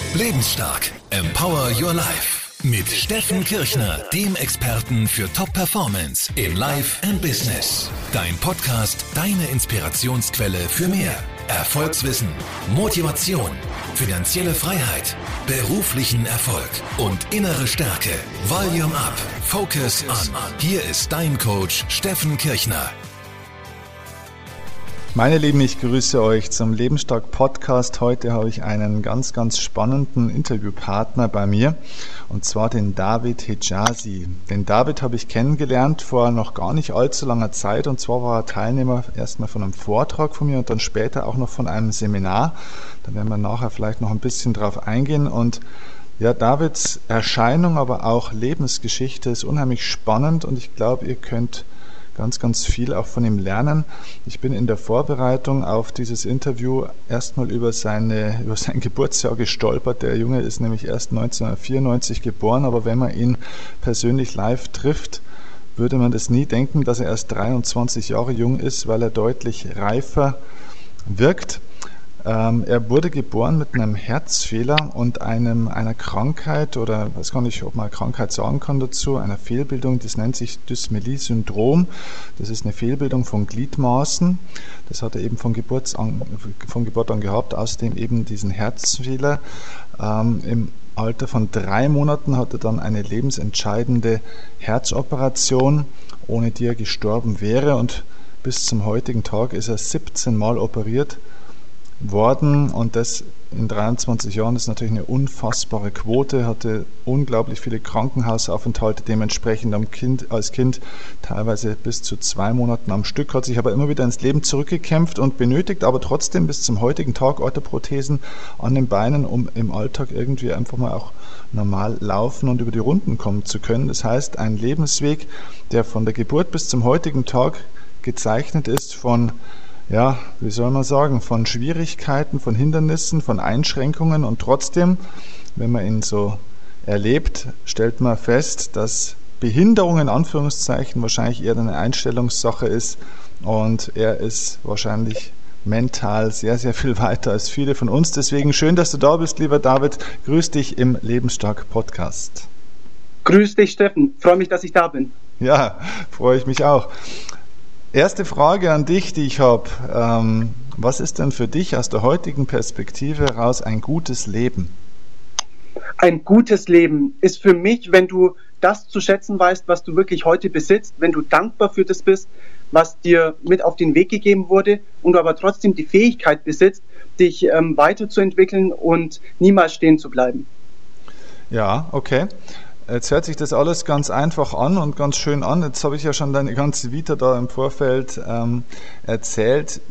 Lebensstark. Empower Your Life. Mit Steffen Kirchner, dem Experten für Top-Performance in Life and Business. Dein Podcast, deine Inspirationsquelle für mehr Erfolgswissen, Motivation, finanzielle Freiheit, beruflichen Erfolg und innere Stärke. Volume Up. Focus On. Hier ist dein Coach Steffen Kirchner. Meine Lieben, ich grüße euch zum Lebensstark Podcast. Heute habe ich einen ganz, ganz spannenden Interviewpartner bei mir, und zwar den David Hejazi. Den David habe ich kennengelernt vor noch gar nicht allzu langer Zeit, und zwar war er Teilnehmer erstmal von einem Vortrag von mir und dann später auch noch von einem Seminar. Da werden wir nachher vielleicht noch ein bisschen drauf eingehen. Und ja, Davids Erscheinung, aber auch Lebensgeschichte ist unheimlich spannend, und ich glaube, ihr könnt ganz, ganz viel auch von ihm lernen. Ich bin in der Vorbereitung auf dieses Interview erstmal über sein Geburtsjahr gestolpert. Der Junge ist nämlich erst 1994 geboren, aber wenn man ihn persönlich live trifft, würde man das nie denken, dass er erst 23 Jahre jung ist, weil er deutlich reifer wirkt. Er wurde geboren mit einem Herzfehler und einer Krankheit, oder ich weiß gar nicht, ob man Krankheit sagen kann dazu, einer Fehlbildung, das nennt sich Dysmelie-Syndrom. Das ist eine Fehlbildung von Gliedmaßen. Das hat er eben von Geburt an gehabt, außerdem eben diesen Herzfehler. Im Alter von 3 Monaten hat er dann eine lebensentscheidende Herzoperation, ohne die er gestorben wäre, und bis zum heutigen Tag ist er 17 Mal operiert worden, und das in 23 Jahren ist natürlich eine unfassbare Quote, hatte unglaublich viele Krankenhausaufenthalte, dementsprechend als Kind teilweise bis zu 2 Monaten am Stück, hat sich aber immer wieder ins Leben zurückgekämpft und benötigt aber trotzdem bis zum heutigen Tag Orthoprothesen an den Beinen, um im Alltag irgendwie einfach mal auch normal laufen und über die Runden kommen zu können. Das heißt, ein Lebensweg, der von der Geburt bis zum heutigen Tag gezeichnet ist von, ja, wie soll man sagen, von Schwierigkeiten, von Hindernissen, von Einschränkungen, und trotzdem, wenn man ihn so erlebt, stellt man fest, dass Behinderung in Anführungszeichen wahrscheinlich eher eine Einstellungssache ist, und er ist wahrscheinlich mental sehr, sehr viel weiter als viele von uns. Deswegen schön, dass du da bist, lieber David. Grüß dich im Lebensstark Podcast. Grüß dich, Steffen. Freue mich, dass ich da bin. Ja, freue ich mich auch. Erste Frage an dich, die ich habe. Was ist denn für dich aus der heutigen Perspektive heraus ein gutes Leben? Ein gutes Leben ist für mich, wenn du das zu schätzen weißt, was du wirklich heute besitzt, wenn du dankbar für das bist, was dir mit auf den Weg gegeben wurde, und du aber trotzdem die Fähigkeit besitzt, dich weiterzuentwickeln und niemals stehen zu bleiben. Ja, okay. Jetzt hört sich das alles ganz einfach an und ganz schön an. Jetzt habe ich ja schon deine ganze Vita da im Vorfeld erzählt.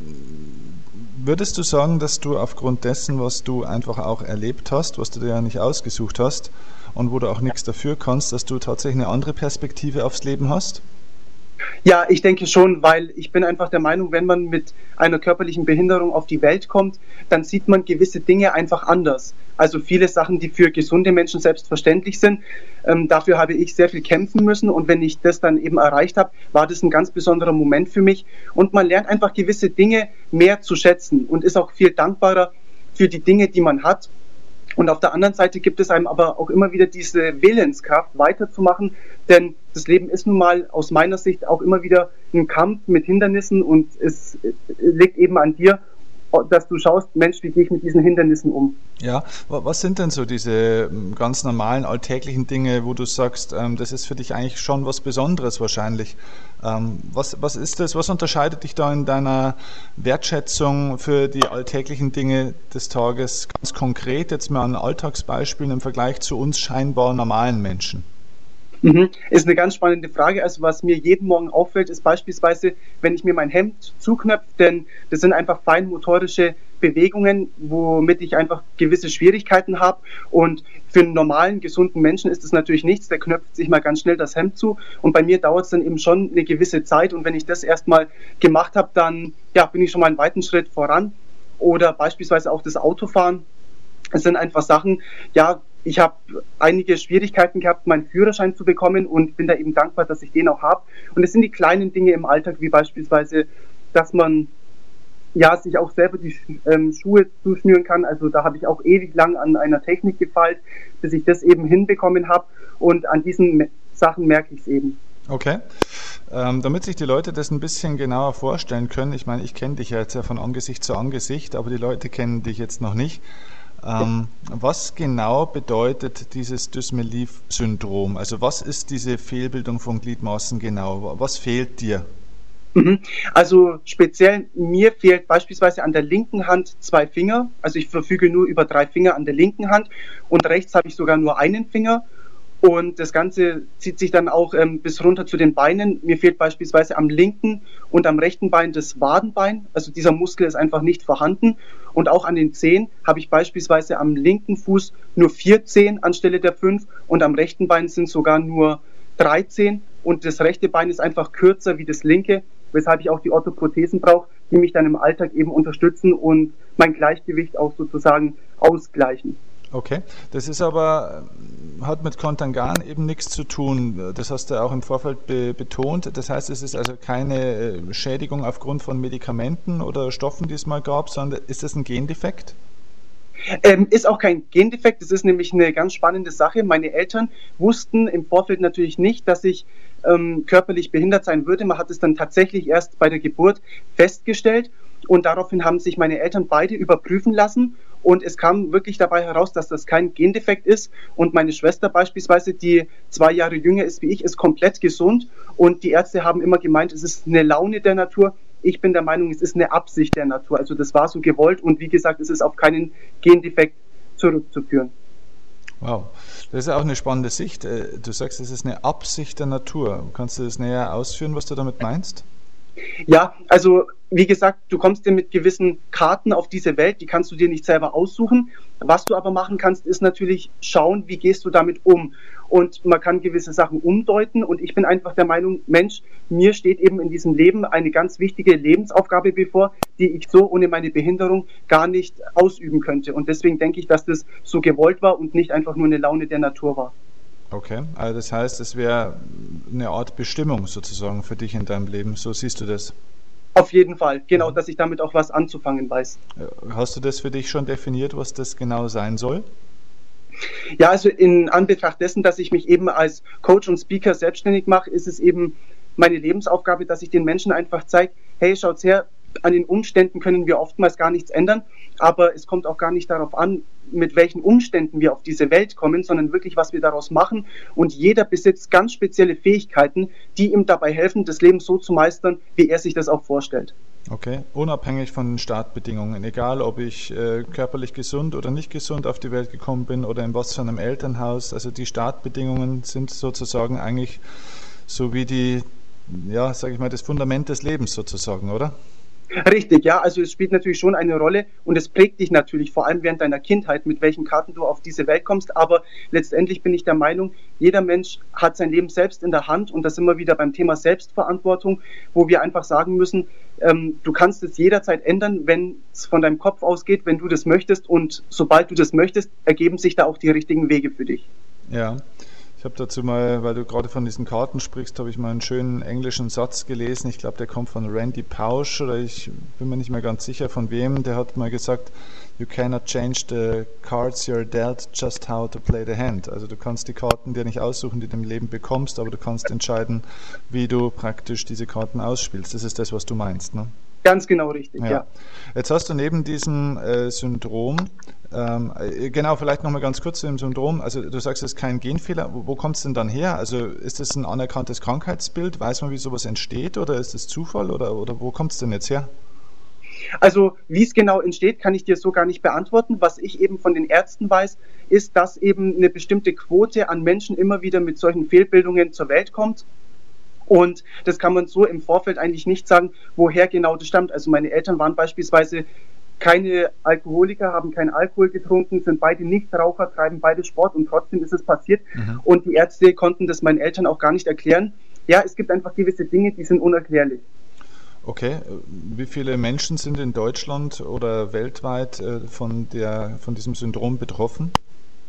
Würdest du sagen, dass du aufgrund dessen, was du einfach auch erlebt hast, was du dir ja nicht ausgesucht hast und wo du auch nichts dafür kannst, dass du tatsächlich eine andere Perspektive aufs Leben hast? Ja, ich denke schon, weil ich bin einfach der Meinung, wenn man mit einer körperlichen Behinderung auf die Welt kommt, dann sieht man gewisse Dinge einfach anders. Also viele Sachen, die für gesunde Menschen selbstverständlich sind. Dafür habe ich sehr viel kämpfen müssen, und wenn ich das dann eben erreicht habe, war das ein ganz besonderer Moment für mich. Und man lernt einfach gewisse Dinge mehr zu schätzen und ist auch viel dankbarer für die Dinge, die man hat. Und auf der anderen Seite gibt es einem aber auch immer wieder diese Willenskraft, weiterzumachen, denn das Leben ist nun mal aus meiner Sicht auch immer wieder ein Kampf mit Hindernissen, und es liegt eben an dir, dass du schaust, Mensch, wie gehe ich mit diesen Hindernissen um? Ja, was sind denn so diese ganz normalen alltäglichen Dinge, wo du sagst, das ist für dich eigentlich schon was Besonderes wahrscheinlich? Was ist das? Was unterscheidet dich da in deiner Wertschätzung für die alltäglichen Dinge des Tages ganz konkret, jetzt mal an Alltagsbeispielen im Vergleich zu uns scheinbar normalen Menschen? Ist eine ganz spannende Frage. Also was mir jeden Morgen auffällt, ist beispielsweise, wenn ich mir mein Hemd zuknöpfe, denn das sind einfach feinmotorische Bewegungen, womit ich einfach gewisse Schwierigkeiten habe, und für einen normalen, gesunden Menschen ist das natürlich nichts, der knöpft sich mal ganz schnell das Hemd zu, und bei mir dauert es dann eben schon eine gewisse Zeit, und wenn ich das erstmal gemacht habe, dann bin ich schon mal einen weiten Schritt voran. Oder beispielsweise auch das Autofahren. Es sind einfach Sachen, ich habe einige Schwierigkeiten gehabt, meinen Führerschein zu bekommen, und bin da eben dankbar, dass ich den auch habe. Und es sind die kleinen Dinge im Alltag, wie beispielsweise, dass man ja, sich auch selber die Schuhe zuschnüren kann. Also da habe ich auch ewig lang an einer Technik gefeilt, bis ich das eben hinbekommen habe. Und an diesen Sachen merke ich es eben. Okay. Damit sich die Leute das ein bisschen genauer vorstellen können, ich meine, ich kenne dich ja jetzt ja von Angesicht zu Angesicht, aber die Leute kennen dich jetzt noch nicht. Was genau bedeutet dieses Dysmelie-Syndrom? Also was ist diese Fehlbildung von Gliedmaßen genau? Was fehlt dir? Also speziell mir fehlt beispielsweise an der linken Hand 2 Finger. Also ich verfüge nur über 3 Finger an der linken Hand und rechts habe ich sogar nur einen Finger. Und das Ganze zieht sich dann auch bis runter zu den Beinen. Mir fehlt beispielsweise am linken und am rechten Bein das Wadenbein. Also dieser Muskel ist einfach nicht vorhanden. Und auch an den Zehen habe ich beispielsweise am linken Fuß nur 4 Zehen anstelle der 5 und am rechten Bein sind sogar nur 3 Zehen. Und das rechte Bein ist einfach kürzer wie das linke, weshalb ich auch die Orthoprothesen brauche, die mich dann im Alltag eben unterstützen und mein Gleichgewicht auch sozusagen ausgleichen. Okay, das ist aber, hat mit Contangan eben nichts zu tun. Das hast du auch im Vorfeld betont. Das heißt, es ist also keine Schädigung aufgrund von Medikamenten oder Stoffen, die es mal gab, sondern ist das ein Gendefekt? Ist auch kein Gendefekt, das ist nämlich eine ganz spannende Sache. Meine Eltern wussten im Vorfeld natürlich nicht, dass ich körperlich behindert sein würde. Man hat es dann tatsächlich erst bei der Geburt festgestellt und daraufhin haben sich meine Eltern beide überprüfen lassen und es kam wirklich dabei heraus, dass das kein Gendefekt ist und meine Schwester beispielsweise, die 2 Jahre jünger ist wie ich, ist komplett gesund und die Ärzte haben immer gemeint, es ist eine Laune der Natur. Ich bin der Meinung, es ist eine Absicht der Natur. Also das war so gewollt und wie gesagt, es ist auf keinen Gendefekt zurückzuführen. Wow, das ist auch eine spannende Sicht. Du sagst, es ist eine Absicht der Natur. Kannst du das näher ausführen, was du damit meinst? Ja, also wie gesagt, du kommst dir mit gewissen Karten auf diese Welt, die kannst du dir nicht selber aussuchen. Was du aber machen kannst, ist natürlich schauen, wie gehst du damit um. Und man kann gewisse Sachen umdeuten und ich bin einfach der Meinung, Mensch, mir steht eben in diesem Leben eine ganz wichtige Lebensaufgabe bevor, die ich so ohne meine Behinderung gar nicht ausüben könnte. Und deswegen denke ich, dass das so gewollt war und nicht einfach nur eine Laune der Natur war. Okay, also das heißt, es wäre eine Art Bestimmung sozusagen für dich in deinem Leben. So siehst du das? Auf jeden Fall, genau, dass ich damit auch was anzufangen weiß. Hast du das für dich schon definiert, was das genau sein soll? Ja, also in Anbetracht dessen, dass ich mich eben als Coach und Speaker selbstständig mache, ist es eben meine Lebensaufgabe, dass ich den Menschen einfach zeige, hey, schaut's her, an den Umständen können wir oftmals gar nichts ändern, aber es kommt auch gar nicht darauf an, mit welchen Umständen wir auf diese Welt kommen, sondern wirklich, was wir daraus machen. Und jeder besitzt ganz spezielle Fähigkeiten, die ihm dabei helfen, das Leben so zu meistern, wie er sich das auch vorstellt. Okay, unabhängig von den Startbedingungen, egal ob ich körperlich gesund oder nicht gesund auf die Welt gekommen bin oder in was für einem Elternhaus, also die Startbedingungen sind sozusagen eigentlich so wie die, ja, sage ich mal, das Fundament des Lebens sozusagen, oder? Richtig, ja, also es spielt natürlich schon eine Rolle und es prägt dich natürlich, vor allem während deiner Kindheit, mit welchen Karten du auf diese Welt kommst, aber letztendlich bin ich der Meinung, jeder Mensch hat sein Leben selbst in der Hand und das sind wir wieder beim Thema Selbstverantwortung, wo wir einfach sagen müssen, du kannst es jederzeit ändern, wenn es von deinem Kopf ausgeht, wenn du das möchtest und sobald du das möchtest, ergeben sich da auch die richtigen Wege für dich. Ja. Ich habe dazu mal, weil du gerade von diesen Karten sprichst, habe ich mal einen schönen englischen Satz gelesen. Ich glaube, der kommt von Randy Pausch oder ich bin mir nicht mehr ganz sicher von wem. Der hat mal gesagt, you cannot change the cards you're dealt, just how to play the hand. Also du kannst die Karten dir nicht aussuchen, die du im Leben bekommst, aber du kannst entscheiden, wie du praktisch diese Karten ausspielst. Das ist das, was du meinst, ne? Ganz genau richtig, ja. Jetzt hast du neben diesem Syndrom, genau, vielleicht nochmal ganz kurz zu dem Syndrom, also du sagst, es ist kein Genfehler, wo kommt es denn dann her? Also ist es ein anerkanntes Krankheitsbild? Weiß man, wie sowas entsteht oder ist es Zufall oder wo kommt es denn jetzt her? Also wie es genau entsteht, kann ich dir so gar nicht beantworten. Was ich eben von den Ärzten weiß, ist, dass eben eine bestimmte Quote an Menschen immer wieder mit solchen Fehlbildungen zur Welt kommt. Und das kann man so im Vorfeld eigentlich nicht sagen, woher genau das stammt. Also meine Eltern waren beispielsweise keine Alkoholiker, haben keinen Alkohol getrunken, sind beide Nichtraucher, treiben beide Sport und trotzdem ist es passiert. Mhm. Und die Ärzte konnten das meinen Eltern auch gar nicht erklären. Ja, es gibt einfach gewisse Dinge, die sind unerklärlich. Okay, wie viele Menschen sind in Deutschland oder weltweit von diesem Syndrom betroffen?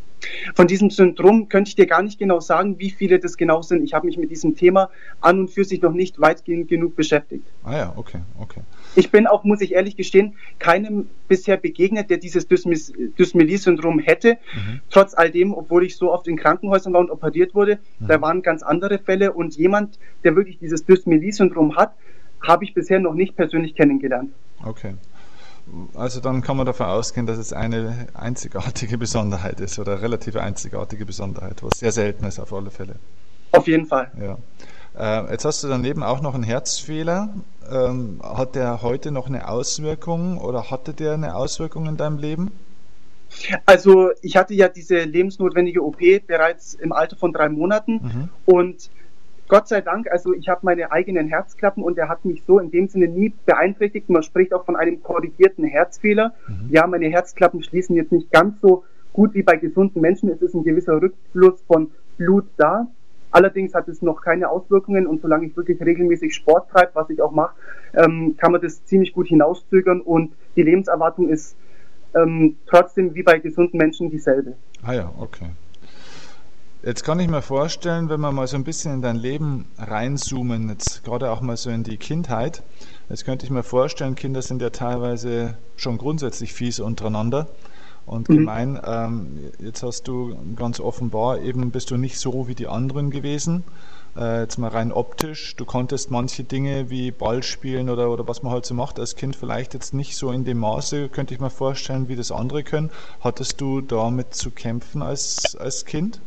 Von diesem Syndrom könnte ich dir gar nicht genau sagen, wie viele das genau sind. Ich habe mich mit diesem Thema an und für sich noch nicht weitgehend genug beschäftigt. Ah ja, okay. Ich bin auch, muss ich ehrlich gestehen, keinem bisher begegnet, der dieses Dysmelie-Syndrom hätte. Trotz all dem, obwohl ich so oft in Krankenhäusern war und operiert wurde, da waren ganz andere Fälle. Und jemand, der wirklich dieses Dysmelie-Syndrom hat, habe ich bisher noch nicht persönlich kennengelernt. Okay. Also dann kann man davon ausgehen, dass es eine einzigartige Besonderheit ist oder relativ einzigartige Besonderheit, was sehr selten ist auf alle Fälle. Auf jeden Fall. Ja. Jetzt hast du daneben auch noch einen Herzfehler. Hat der heute noch eine Auswirkung oder hatte der eine Auswirkung in deinem Leben? Also ich hatte ja diese lebensnotwendige OP bereits im Alter von 3 Monaten und Gott sei Dank, also ich habe meine eigenen Herzklappen und der hat mich so in dem Sinne nie beeinträchtigt. Man spricht auch von einem korrigierten Herzfehler. Ja, meine Herzklappen schließen jetzt nicht ganz so gut wie bei gesunden Menschen. Es ist ein gewisser Rückfluss von Blut da. Allerdings hat es noch keine Auswirkungen und solange ich wirklich regelmäßig Sport treibe, was ich auch mache, kann man das ziemlich gut hinauszögern und die Lebenserwartung ist trotzdem wie bei gesunden Menschen dieselbe. Ah ja, okay. Jetzt kann ich mir vorstellen, wenn wir mal so ein bisschen in dein Leben reinzoomen, jetzt gerade auch mal so in die Kindheit, jetzt könnte ich mir vorstellen, Kinder sind ja teilweise schon grundsätzlich fies untereinander und gemein. Jetzt hast du ganz offenbar, eben bist du nicht so wie die anderen gewesen, jetzt mal rein optisch. Du konntest manche Dinge wie Ball spielen oder was man halt so macht als Kind vielleicht jetzt nicht so in dem Maße, könnte ich mir vorstellen, wie das andere können. Hattest du damit zu kämpfen als Kind?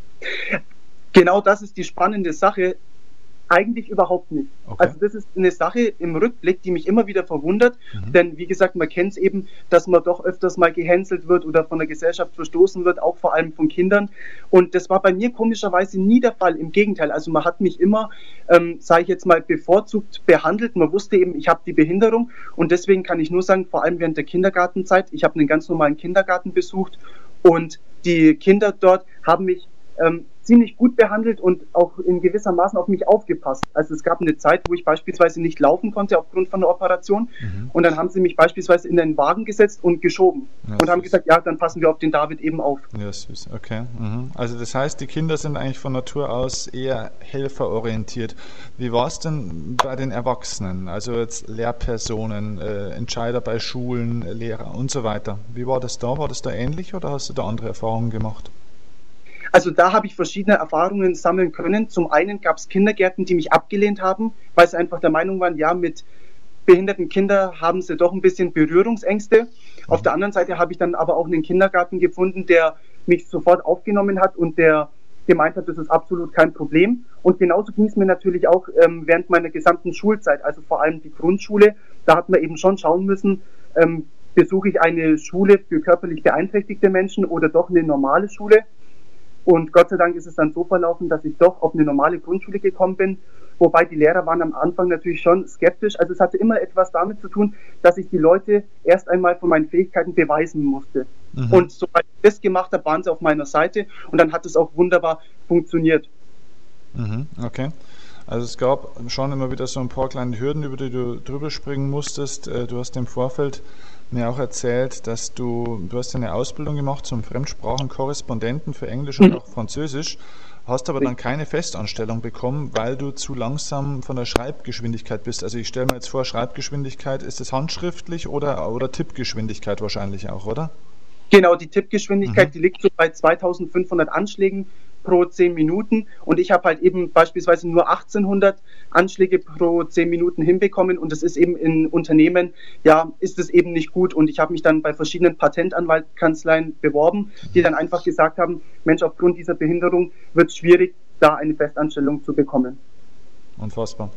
Genau das ist die spannende Sache. Eigentlich überhaupt nicht. Okay. Also das ist eine Sache im Rückblick, die mich immer wieder verwundert, denn wie gesagt, man kennt es eben, dass man doch öfters mal gehänselt wird oder von der Gesellschaft verstoßen wird, auch vor allem von Kindern und das war bei mir komischerweise nie der Fall, im Gegenteil, also man hat mich immer, sage ich jetzt mal, bevorzugt behandelt, man wusste eben, ich habe die Behinderung und deswegen kann ich nur sagen, vor allem während der Kindergartenzeit, ich habe einen ganz normalen Kindergarten besucht und die Kinder dort haben mich ziemlich gut behandelt und auch in gewisser Maßen auf mich aufgepasst. Also es gab eine Zeit, wo ich beispielsweise nicht laufen konnte aufgrund von der Operation und dann haben sie mich beispielsweise in einen Wagen gesetzt und geschoben und haben gesagt, ja, dann passen wir auf den David eben auf. Ja, süß, okay. Also das heißt, die Kinder sind eigentlich von Natur aus eher helferorientiert. Wie war es denn bei den Erwachsenen, also jetzt Lehrpersonen, Entscheider bei Schulen, Lehrer und so weiter? Wie war das da? War das da ähnlich oder hast du da andere Erfahrungen gemacht? Also da habe ich verschiedene Erfahrungen sammeln können. Zum einen gab es Kindergärten, die mich abgelehnt haben, weil sie einfach der Meinung waren, ja, mit behinderten Kindern haben sie doch ein bisschen Berührungsängste. Auf der anderen Seite habe ich dann aber auch einen Kindergarten gefunden, der mich sofort aufgenommen hat und der gemeint hat, das ist absolut kein Problem. Und genauso ging es mir natürlich auch während meiner gesamten Schulzeit, also vor allem die Grundschule. Da hat man eben schon schauen müssen, besuche ich eine Schule für körperlich beeinträchtigte Menschen oder doch eine normale Schule. Und Gott sei Dank ist es dann so verlaufen, dass ich doch auf eine normale Grundschule gekommen bin, wobei die Lehrer waren am Anfang natürlich schon skeptisch. Also es hatte immer etwas damit zu tun, dass ich die Leute erst einmal von meinen Fähigkeiten beweisen musste. Und sobald ich das gemacht habe, waren sie auf meiner Seite und dann hat es auch wunderbar funktioniert. Okay. Also es gab schon immer wieder so ein paar kleine Hürden, über die du drüber springen musstest. Du hast im Vorfeld mir auch erzählt, dass du hast eine Ausbildung gemacht zum Fremdsprachenkorrespondenten für Englisch und auch Französisch, hast aber dann keine Festanstellung bekommen, weil du zu langsam von der Schreibgeschwindigkeit bist. Also ich stelle mir jetzt vor, Schreibgeschwindigkeit, ist das handschriftlich oder Tippgeschwindigkeit wahrscheinlich auch, oder? Genau, die Tippgeschwindigkeit, die liegt so bei 2500 Anschlägen pro 10 Minuten und ich habe halt eben beispielsweise nur 1800 Anschläge pro 10 Minuten hinbekommen und das ist eben in Unternehmen, ja, ist es eben nicht gut und ich habe mich dann bei verschiedenen Patentanwaltskanzleien beworben, die dann einfach gesagt haben, Mensch, aufgrund dieser Behinderung wird es schwierig, da eine Festanstellung zu bekommen. Unfassbar.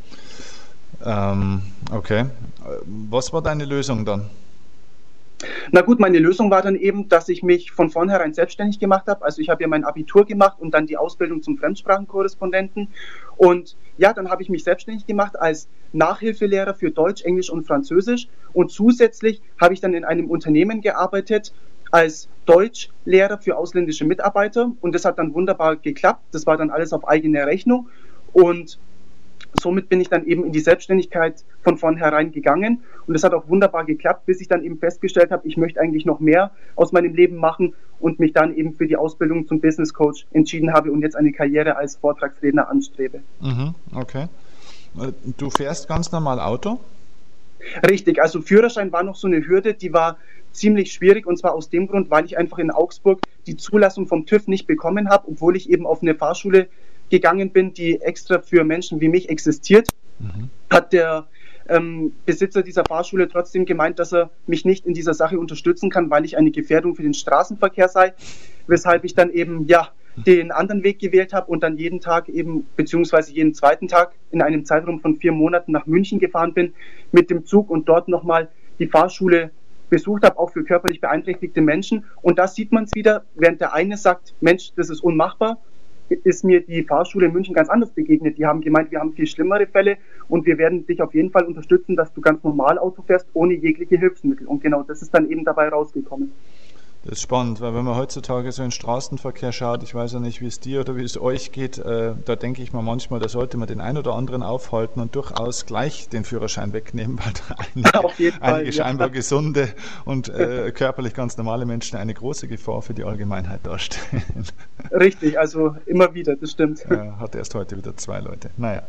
Okay. Was war deine Lösung dann? Na gut, meine Lösung war dann eben, dass ich mich von vornherein selbstständig gemacht habe. Also ich habe ja mein Abitur gemacht und dann die Ausbildung zum Fremdsprachenkorrespondenten. Und ja, dann habe ich mich selbstständig gemacht als Nachhilfelehrer für Deutsch, Englisch und Französisch. Und zusätzlich habe ich dann in einem Unternehmen gearbeitet als Deutschlehrer für ausländische Mitarbeiter. Und das hat dann wunderbar geklappt. Das war dann alles auf eigene Rechnung. Und somit bin ich dann eben in die Selbstständigkeit von vornherein gegangen und es hat auch wunderbar geklappt, bis ich dann eben festgestellt habe, ich möchte eigentlich noch mehr aus meinem Leben machen und mich dann eben für die Ausbildung zum Business Coach entschieden habe und jetzt eine Karriere als Vortragsredner anstrebe. Okay. Du fährst ganz normal Auto? Richtig, also Führerschein war noch so eine Hürde, die war ziemlich schwierig und zwar aus dem Grund, weil ich einfach in Augsburg die Zulassung vom TÜV nicht bekommen habe, obwohl ich eben auf eine Fahrschule gegangen bin, die extra für Menschen wie mich existiert, hat der Besitzer dieser Fahrschule trotzdem gemeint, dass er mich nicht in dieser Sache unterstützen kann, weil ich eine Gefährdung für den Straßenverkehr sei, weshalb ich dann eben den anderen Weg gewählt habe und dann jeden Tag eben, beziehungsweise jeden zweiten Tag in einem Zeitraum von 4 Monaten nach München gefahren bin mit dem Zug und dort nochmal die Fahrschule besucht habe, auch für körperlich beeinträchtigte Menschen. Und da sieht man es wieder, während der eine sagt, Mensch, das ist unmachbar, ist mir die Fahrschule in München ganz anders begegnet. Die haben gemeint, wir haben viel schlimmere Fälle und wir werden dich auf jeden Fall unterstützen, dass du ganz normal Auto fährst, ohne jegliche Hilfsmittel. Und genau das ist dann eben dabei rausgekommen. Das ist spannend, weil wenn man heutzutage so in den Straßenverkehr schaut, ich weiß ja nicht, wie es dir oder wie es euch geht, da denke ich mir manchmal, da sollte man den einen oder anderen aufhalten und durchaus gleich den Führerschein wegnehmen, weil da einige scheinbar gesunde und körperlich ganz normale Menschen eine große Gefahr für die Allgemeinheit darstellen. Richtig, also immer wieder, das stimmt. Hat erst heute wieder 2 Leute. Naja,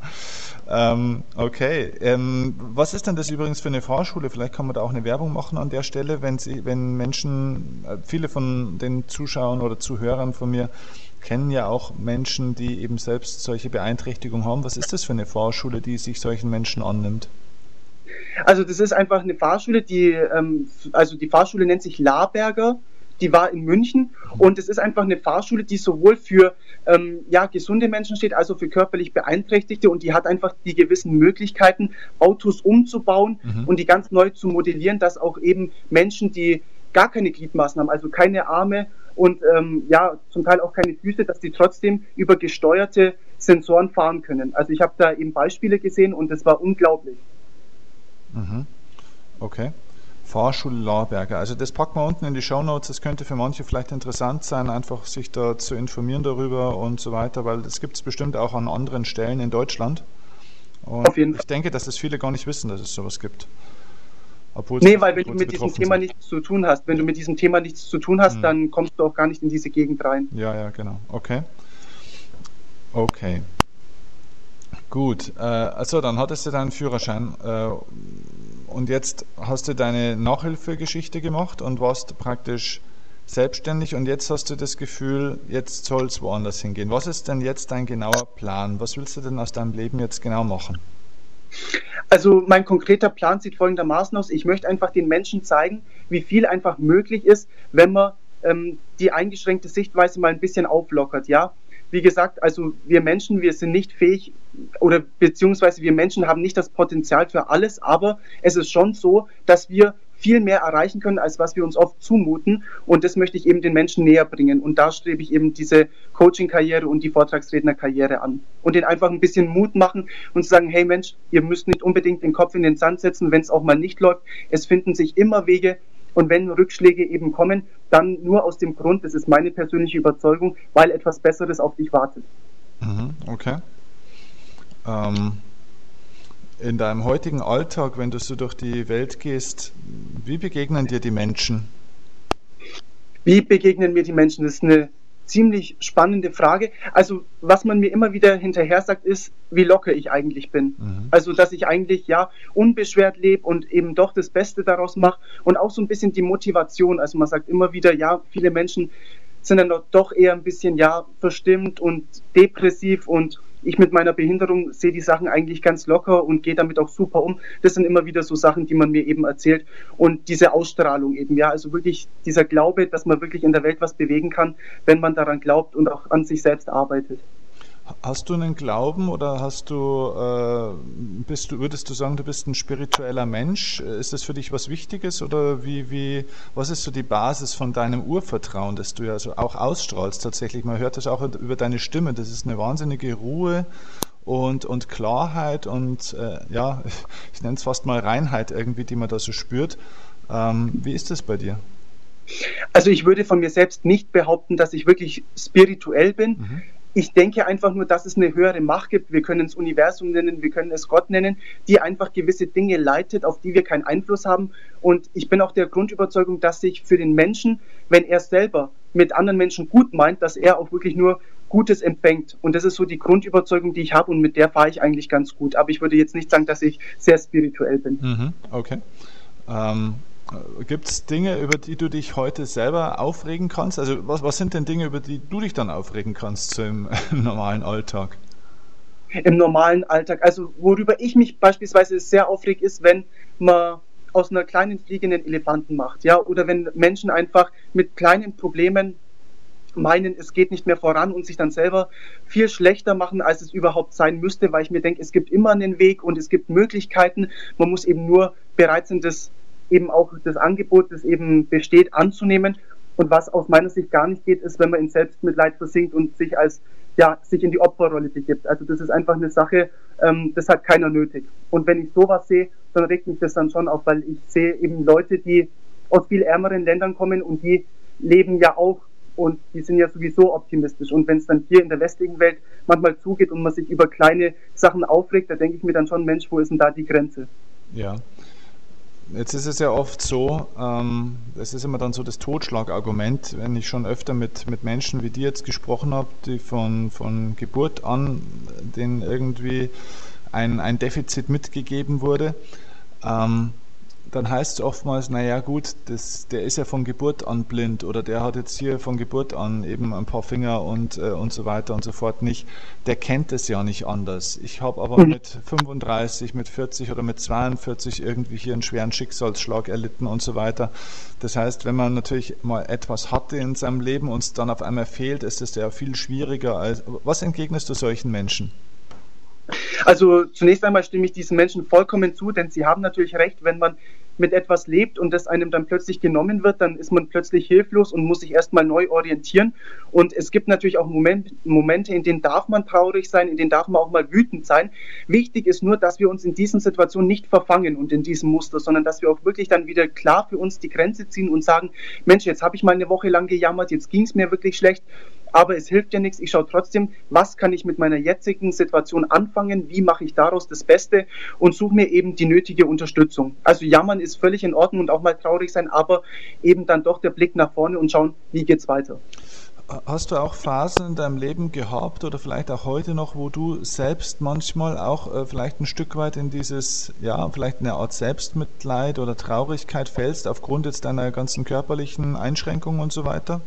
okay. Was ist denn das übrigens für eine Fahrschule? Vielleicht kann man da auch eine Werbung machen an der Stelle, wenn Menschen... Viele von den Zuschauern oder Zuhörern von mir kennen ja auch Menschen, die eben selbst solche Beeinträchtigungen haben. Was ist das für eine Fahrschule, die sich solchen Menschen annimmt? Also das ist einfach eine Fahrschule, die Fahrschule nennt sich Laberger, die war in München und es ist einfach eine Fahrschule, die sowohl für gesunde Menschen steht, also für körperlich Beeinträchtigte und die hat einfach die gewissen Möglichkeiten, Autos umzubauen und die ganz neu zu modellieren, dass auch eben Menschen, die gar keine Gliedmaßen haben, also keine Arme und zum Teil auch keine Füße, dass die trotzdem über gesteuerte Sensoren fahren können. Also ich habe da eben Beispiele gesehen und das war unglaublich. Okay. Fahrschule Laberger. Also das packen wir unten in die Shownotes. Das könnte für manche vielleicht interessant sein, einfach sich da zu informieren darüber und so weiter, weil das gibt es bestimmt auch an anderen Stellen in Deutschland. Und auf jeden Fall. Ich denke, dass das viele gar nicht wissen, dass es sowas gibt. Weil wenn du mit diesem Thema nichts zu tun hast, dann kommst du auch gar nicht in diese Gegend rein. Ja, genau. Okay. Gut. Also dann hattest du deinen Führerschein und jetzt hast du deine Nachhilfegeschichte gemacht und warst praktisch selbstständig und jetzt hast du das Gefühl, jetzt soll es woanders hingehen. Was ist denn jetzt dein genauer Plan? Was willst du denn aus deinem Leben jetzt genau machen? Also mein konkreter Plan sieht folgendermaßen aus. Ich möchte einfach den Menschen zeigen, wie viel einfach möglich ist, wenn man die eingeschränkte Sichtweise mal ein bisschen auflockert. Ja, wie gesagt, also wir Menschen, wir sind nicht fähig oder beziehungsweise wir Menschen haben nicht das Potenzial für alles, aber es ist schon so, dass wir viel mehr erreichen können, als was wir uns oft zumuten und das möchte ich eben den Menschen näher bringen und da strebe ich eben diese Coaching-Karriere und die Vortragsredner-Karriere an und denen einfach ein bisschen Mut machen und sagen, hey Mensch, ihr müsst nicht unbedingt den Kopf in den Sand setzen, wenn es auch mal nicht läuft, es finden sich immer Wege und wenn Rückschläge eben kommen, dann nur aus dem Grund, das ist meine persönliche Überzeugung, weil etwas Besseres auf dich wartet. Okay. In deinem heutigen Alltag, wenn du so durch die Welt gehst, wie begegnen dir die Menschen? Wie begegnen mir die Menschen? Das ist eine ziemlich spannende Frage. Also was man mir immer wieder hinterher sagt, ist, wie locker ich eigentlich bin. Also dass ich eigentlich unbeschwert lebe und eben doch das Beste daraus mache und auch so ein bisschen die Motivation. Also man sagt immer wieder, viele Menschen sind dann doch eher ein bisschen verstimmt und depressiv und ich mit meiner Behinderung sehe die Sachen eigentlich ganz locker und gehe damit auch super um. Das sind immer wieder so Sachen, die man mir eben erzählt und diese Ausstrahlung eben, also wirklich dieser Glaube, dass man wirklich in der Welt was bewegen kann, wenn man daran glaubt und auch an sich selbst arbeitet. Hast du einen Glauben oder würdest du sagen, du bist ein spiritueller Mensch? Ist das für dich was Wichtiges oder was ist so die Basis von deinem Urvertrauen, das du ja so auch ausstrahlst tatsächlich? Man hört das auch über deine Stimme, das ist eine wahnsinnige Ruhe und Klarheit und ich nenne es fast mal Reinheit irgendwie, die man da so spürt. Wie ist das bei dir? Also ich würde von mir selbst nicht behaupten, dass ich wirklich spirituell bin. Ich denke einfach nur, dass es eine höhere Macht gibt. Wir können es Universum nennen, wir können es Gott nennen, die einfach gewisse Dinge leitet, auf die wir keinen Einfluss haben. Und ich bin auch der Grundüberzeugung, dass sich für den Menschen, wenn er selber mit anderen Menschen gut meint, dass er auch wirklich nur Gutes empfängt. Und das ist so die Grundüberzeugung, die ich habe, und mit der fahre ich eigentlich ganz gut. Aber ich würde jetzt nicht sagen, dass ich sehr spirituell bin. Okay. Gibt es Dinge, über die du dich heute selber aufregen kannst? Also was sind denn Dinge, über die du dich dann aufregen kannst so im normalen Alltag? Im normalen Alltag. Also worüber ich mich beispielsweise sehr aufreg, ist, wenn man aus einer kleinen fliegenden Elefanten macht, ja, oder wenn Menschen einfach mit kleinen Problemen meinen, es geht nicht mehr voran und sich dann selber viel schlechter machen, als es überhaupt sein müsste, weil ich mir denke, es gibt immer einen Weg und es gibt Möglichkeiten. Man muss eben nur bereit sein, das eben auch das Angebot, das eben besteht, anzunehmen. Und was aus meiner Sicht gar nicht geht, ist, wenn man in Selbstmitleid versinkt und sich sich in die Opferrolle begibt. Also das ist einfach eine Sache, das hat keiner nötig. Und wenn ich sowas sehe, dann regt mich das dann schon auf, weil ich sehe eben Leute, die aus viel ärmeren Ländern kommen und die leben ja auch und die sind ja sowieso optimistisch. Und wenn es dann hier in der westlichen Welt manchmal zugeht und man sich über kleine Sachen aufregt, da denke ich mir dann schon, Mensch, wo ist denn da die Grenze? Ja. Jetzt ist es ja oft so, das ist immer dann so das Totschlagargument, wenn ich schon öfter mit Menschen wie dir jetzt gesprochen habe, die von Geburt an, denen irgendwie ein Defizit mitgegeben wurde, dann heißt es oftmals, naja gut, der ist ja von Geburt an blind oder der hat jetzt hier von Geburt an eben ein paar Finger und so weiter und so fort nicht. Der kennt es ja nicht anders. Ich habe aber mit 35, mit 40 oder mit 42 irgendwie hier einen schweren Schicksalsschlag erlitten und so weiter. Das heißt, wenn man natürlich mal etwas hatte in seinem Leben und es dann auf einmal fehlt, ist es ja viel schwieriger. Was entgegnest du solchen Menschen? Also zunächst einmal stimme ich diesen Menschen vollkommen zu, denn sie haben natürlich recht, wenn man mit etwas lebt und das einem dann plötzlich genommen wird, dann ist man plötzlich hilflos und muss sich erstmal neu orientieren. Und es gibt natürlich auch Momente, in denen darf man traurig sein, in denen darf man auch mal wütend sein. Wichtig ist nur, dass wir uns in diesen Situationen nicht verfangen und in diesem Muster, sondern dass wir auch wirklich dann wieder klar für uns die Grenze ziehen und sagen, Mensch, jetzt habe ich mal eine Woche lang gejammert, jetzt ging es mir wirklich schlecht. Aber es hilft ja nichts. Ich schaue trotzdem, was kann ich mit meiner jetzigen Situation anfangen, wie mache ich daraus das Beste und suche mir eben die nötige Unterstützung. Also jammern ist völlig in Ordnung und auch mal traurig sein, aber eben dann doch der Blick nach vorne und schauen, wie geht's weiter. Hast du auch Phasen in deinem Leben gehabt oder vielleicht auch heute noch, wo du selbst manchmal auch vielleicht ein Stück weit in dieses, ja, vielleicht eine Art Selbstmitleid oder Traurigkeit fällst aufgrund jetzt deiner ganzen körperlichen Einschränkungen und so weiter?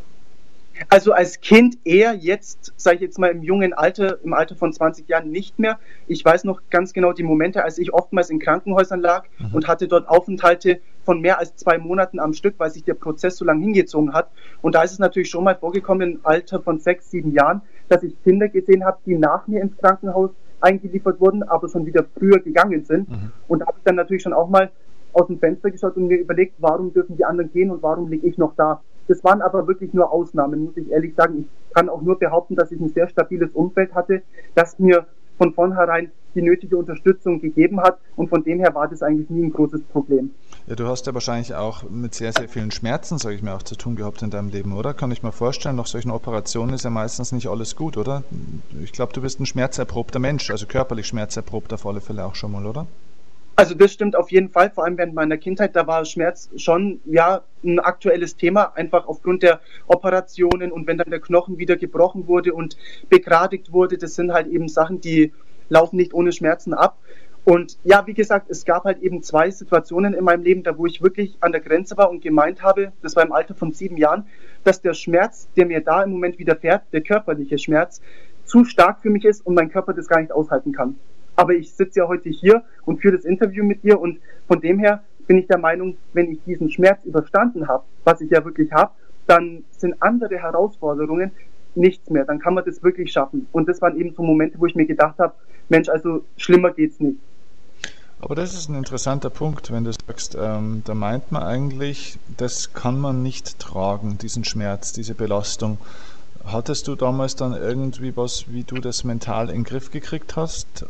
Also als Kind eher, jetzt, sage ich jetzt mal im jungen Alter, im Alter von 20 Jahren nicht mehr. Ich weiß noch ganz genau die Momente, als ich oftmals in Krankenhäusern lag und hatte dort Aufenthalte von mehr als 2 Monaten am Stück, weil sich der Prozess so lange hingezogen hat. Und da ist es natürlich schon mal vorgekommen, im Alter von 6, 7 Jahren, dass ich Kinder gesehen habe, die nach mir ins Krankenhaus eingeliefert wurden, aber schon wieder früher gegangen sind. Und da habe ich dann natürlich schon auch mal aus dem Fenster geschaut und mir überlegt, warum dürfen die anderen gehen und warum liege ich noch da? Das waren aber wirklich nur Ausnahmen, muss ich ehrlich sagen. Ich kann auch nur behaupten, dass ich ein sehr stabiles Umfeld hatte, das mir von vornherein die nötige Unterstützung gegeben hat und von dem her war das eigentlich nie ein großes Problem. Ja, du hast ja wahrscheinlich auch mit sehr, sehr vielen Schmerzen, sage ich mir, auch zu tun gehabt in deinem Leben, oder? Kann ich mir vorstellen, nach solchen Operationen ist ja meistens nicht alles gut, oder? Ich glaube, du bist ein schmerzerprobter Mensch, also körperlich schmerzerprobt auf alle Fälle auch schon mal, oder? Also das stimmt auf jeden Fall, vor allem während meiner Kindheit, da war Schmerz schon ein aktuelles Thema, einfach aufgrund der Operationen und wenn dann der Knochen wieder gebrochen wurde und begradigt wurde, das sind halt eben Sachen, die laufen nicht ohne Schmerzen ab. Und ja, wie gesagt, es gab halt eben 2 Situationen in meinem Leben, da wo ich wirklich an der Grenze war und gemeint habe, das war im Alter von 7 Jahren, dass der Schmerz, der mir da im Moment widerfährt, der körperliche Schmerz, zu stark für mich ist und mein Körper das gar nicht aushalten kann. Aber ich sitze ja heute hier und führe das Interview mit dir und von dem her bin ich der Meinung, wenn ich diesen Schmerz überstanden habe, was ich ja wirklich habe, dann sind andere Herausforderungen nichts mehr. Dann kann man das wirklich schaffen. Und das waren eben so Momente, wo ich mir gedacht habe, Mensch, also schlimmer geht's nicht. Aber das ist ein interessanter Punkt, wenn du sagst, da meint man eigentlich, das kann man nicht tragen, diesen Schmerz, diese Belastung. Hattest du damals dann irgendwie was, wie du das mental in den Griff gekriegt hast?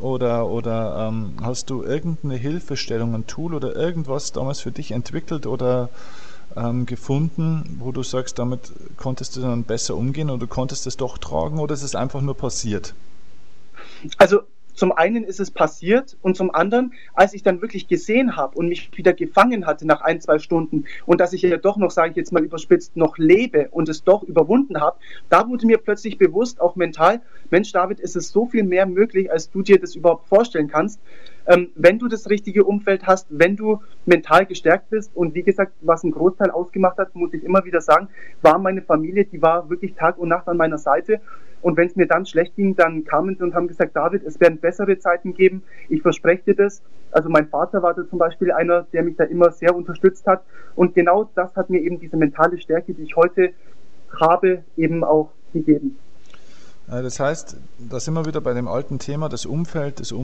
Oder hast du irgendeine Hilfestellung, ein Tool oder irgendwas damals für dich entwickelt? Oder gefunden, wo du sagst, damit konntest du dann besser umgehen oder du konntest es doch tragen oder ist es einfach nur passiert? Also zum einen ist es passiert und zum anderen, als ich dann wirklich gesehen habe und mich wieder gefangen hatte nach 1, 2 Stunden und dass ich ja doch noch, sage ich jetzt mal überspitzt, noch lebe und es doch überwunden habe, da wurde mir plötzlich bewusst, auch mental, Mensch David, es ist so viel mehr möglich, als du dir das überhaupt vorstellen kannst, wenn du das richtige Umfeld hast, wenn du mental gestärkt bist und wie gesagt, was einen Großteil ausgemacht hat, muss ich immer wieder sagen, war meine Familie, die war wirklich Tag und Nacht an meiner Seite. Und wenn es mir dann schlecht ging, dann kamen sie und haben gesagt, David, es werden bessere Zeiten geben, ich verspreche dir das. Also mein Vater war da zum Beispiel einer, der mich da immer sehr unterstützt hat. Und genau das hat mir eben diese mentale Stärke, die ich heute habe, eben auch gegeben. Das heißt, da sind wir wieder bei dem alten Thema, das Umfeld ist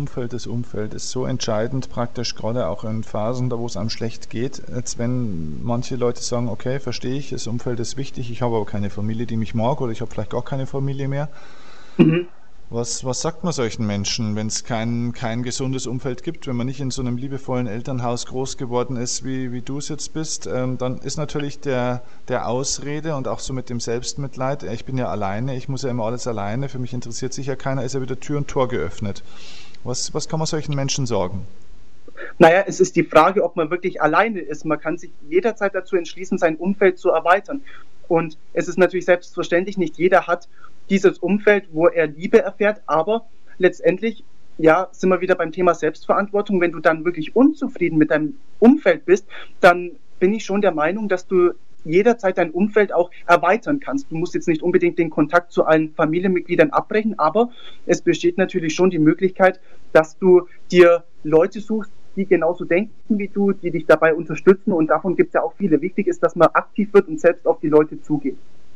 so entscheidend, praktisch gerade auch in Phasen, da wo es einem schlecht geht, als wenn manche Leute sagen, okay, verstehe ich, das Umfeld ist wichtig, ich habe aber keine Familie, die mich mag oder ich habe vielleicht gar keine Familie mehr. Mhm. Was sagt man solchen Menschen, wenn es kein gesundes Umfeld gibt, wenn man nicht in so einem liebevollen Elternhaus groß geworden ist, wie du es jetzt bist, dann ist natürlich der Ausrede und auch so mit dem Selbstmitleid, ich bin ja alleine, ich muss ja immer alles alleine, für mich interessiert sich ja keiner, ist ja wieder Tür und Tor geöffnet. Was kann man solchen Menschen sagen? Naja, es ist die Frage, ob man wirklich alleine ist. Man kann sich jederzeit dazu entschließen, sein Umfeld zu erweitern. Und es ist natürlich selbstverständlich, nicht jeder hat dieses Umfeld, wo er Liebe erfährt, aber letztendlich, ja, sind wir wieder beim Thema Selbstverantwortung. Wenn du dann wirklich unzufrieden mit deinem Umfeld bist, dann bin ich schon der Meinung, dass du jederzeit dein Umfeld auch erweitern kannst. Du musst jetzt nicht unbedingt den Kontakt zu allen Familienmitgliedern abbrechen, aber es besteht natürlich schon die Möglichkeit, dass du dir Leute suchst, die genauso denken wie du, die dich dabei unterstützen und davon gibt es ja auch viele. Wichtig ist, dass man aktiv wird und selbst auf die Leute zugeht.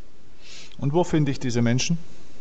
Und wo finde ich diese Menschen?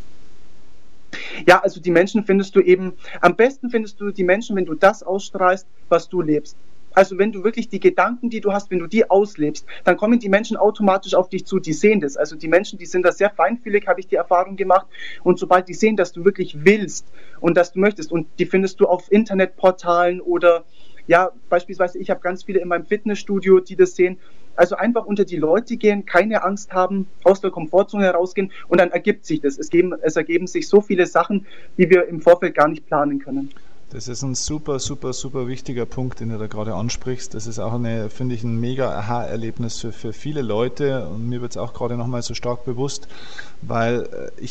Ja, also die Menschen findest du eben, am besten findest du die Menschen, wenn du das ausstrahlst, was du lebst. Also wenn du wirklich die Gedanken, die du hast, wenn du die auslebst, dann kommen die Menschen automatisch auf dich zu, die sehen das. Also die Menschen, die sind da sehr feinfühlig, habe ich die Erfahrung gemacht. Und sobald die sehen, dass du wirklich willst und dass du möchtest, und die findest du auf Internetportalen oder ja, beispielsweise ich habe ganz viele in meinem Fitnessstudio, die das sehen. Also einfach unter die Leute gehen, keine Angst haben, aus der Komfortzone herausgehen und dann ergibt sich das. Es ergeben sich so viele Sachen, die wir im Vorfeld gar nicht planen können. Das ist ein super wichtiger Punkt, den du da gerade ansprichst. Das ist auch finde ich, ein mega Aha-Erlebnis für viele Leute und mir wird es auch gerade nochmal so stark bewusst, weil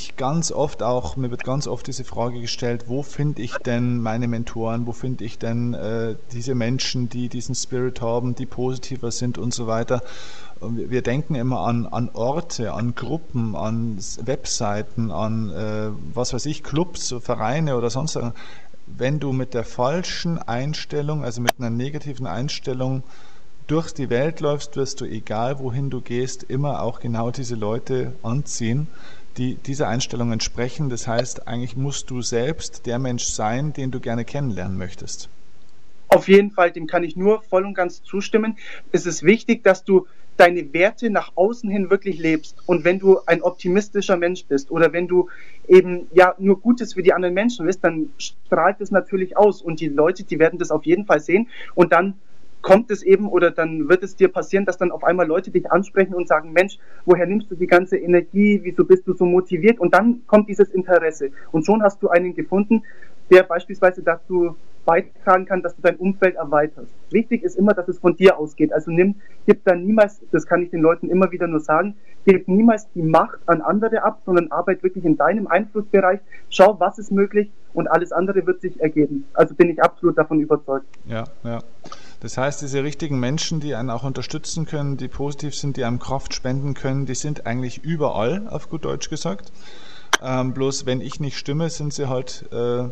mir wird ganz oft diese Frage gestellt, wo finde ich denn meine Mentoren, wo finde ich denn diese Menschen, die diesen Spirit haben, die positiver sind und so weiter. Und wir denken immer an Orte, an Gruppen, an Webseiten, an was weiß ich, Clubs, Vereine oder sonst was. Wenn du mit der falschen Einstellung, also mit einer negativen Einstellung durch die Welt läufst, wirst du, egal wohin du gehst, immer auch genau diese Leute anziehen, die dieser Einstellung entsprechen. Das heißt, eigentlich musst du selbst der Mensch sein, den du gerne kennenlernen möchtest. Auf jeden Fall, dem kann ich nur voll und ganz zustimmen. Es ist wichtig, dass du deine Werte nach außen hin wirklich lebst. Und wenn du ein optimistischer Mensch bist oder wenn du eben ja nur Gutes für die anderen Menschen willst, dann strahlt es natürlich aus. Und die Leute, die werden das auf jeden Fall sehen. Und dann kommt es eben oder dann wird es dir passieren, dass dann auf einmal Leute dich ansprechen und sagen, Mensch, woher nimmst du die ganze Energie? Wieso bist du so motiviert? Und dann kommt dieses Interesse. Und schon hast du einen gefunden, der beispielsweise dazu beitragen kann, dass du dein Umfeld erweiterst. Wichtig ist immer, dass es von dir ausgeht. Also gib da niemals, das kann ich den Leuten immer wieder nur sagen, gib niemals die Macht an andere ab, sondern arbeite wirklich in deinem Einflussbereich, schau, was ist möglich und alles andere wird sich ergeben. Also bin ich absolut davon überzeugt. Ja. Das heißt, diese richtigen Menschen, die einen auch unterstützen können, die positiv sind, die einem Kraft spenden können, die sind eigentlich überall, auf gut Deutsch gesagt. Bloß wenn ich nicht stimme, sind sie halt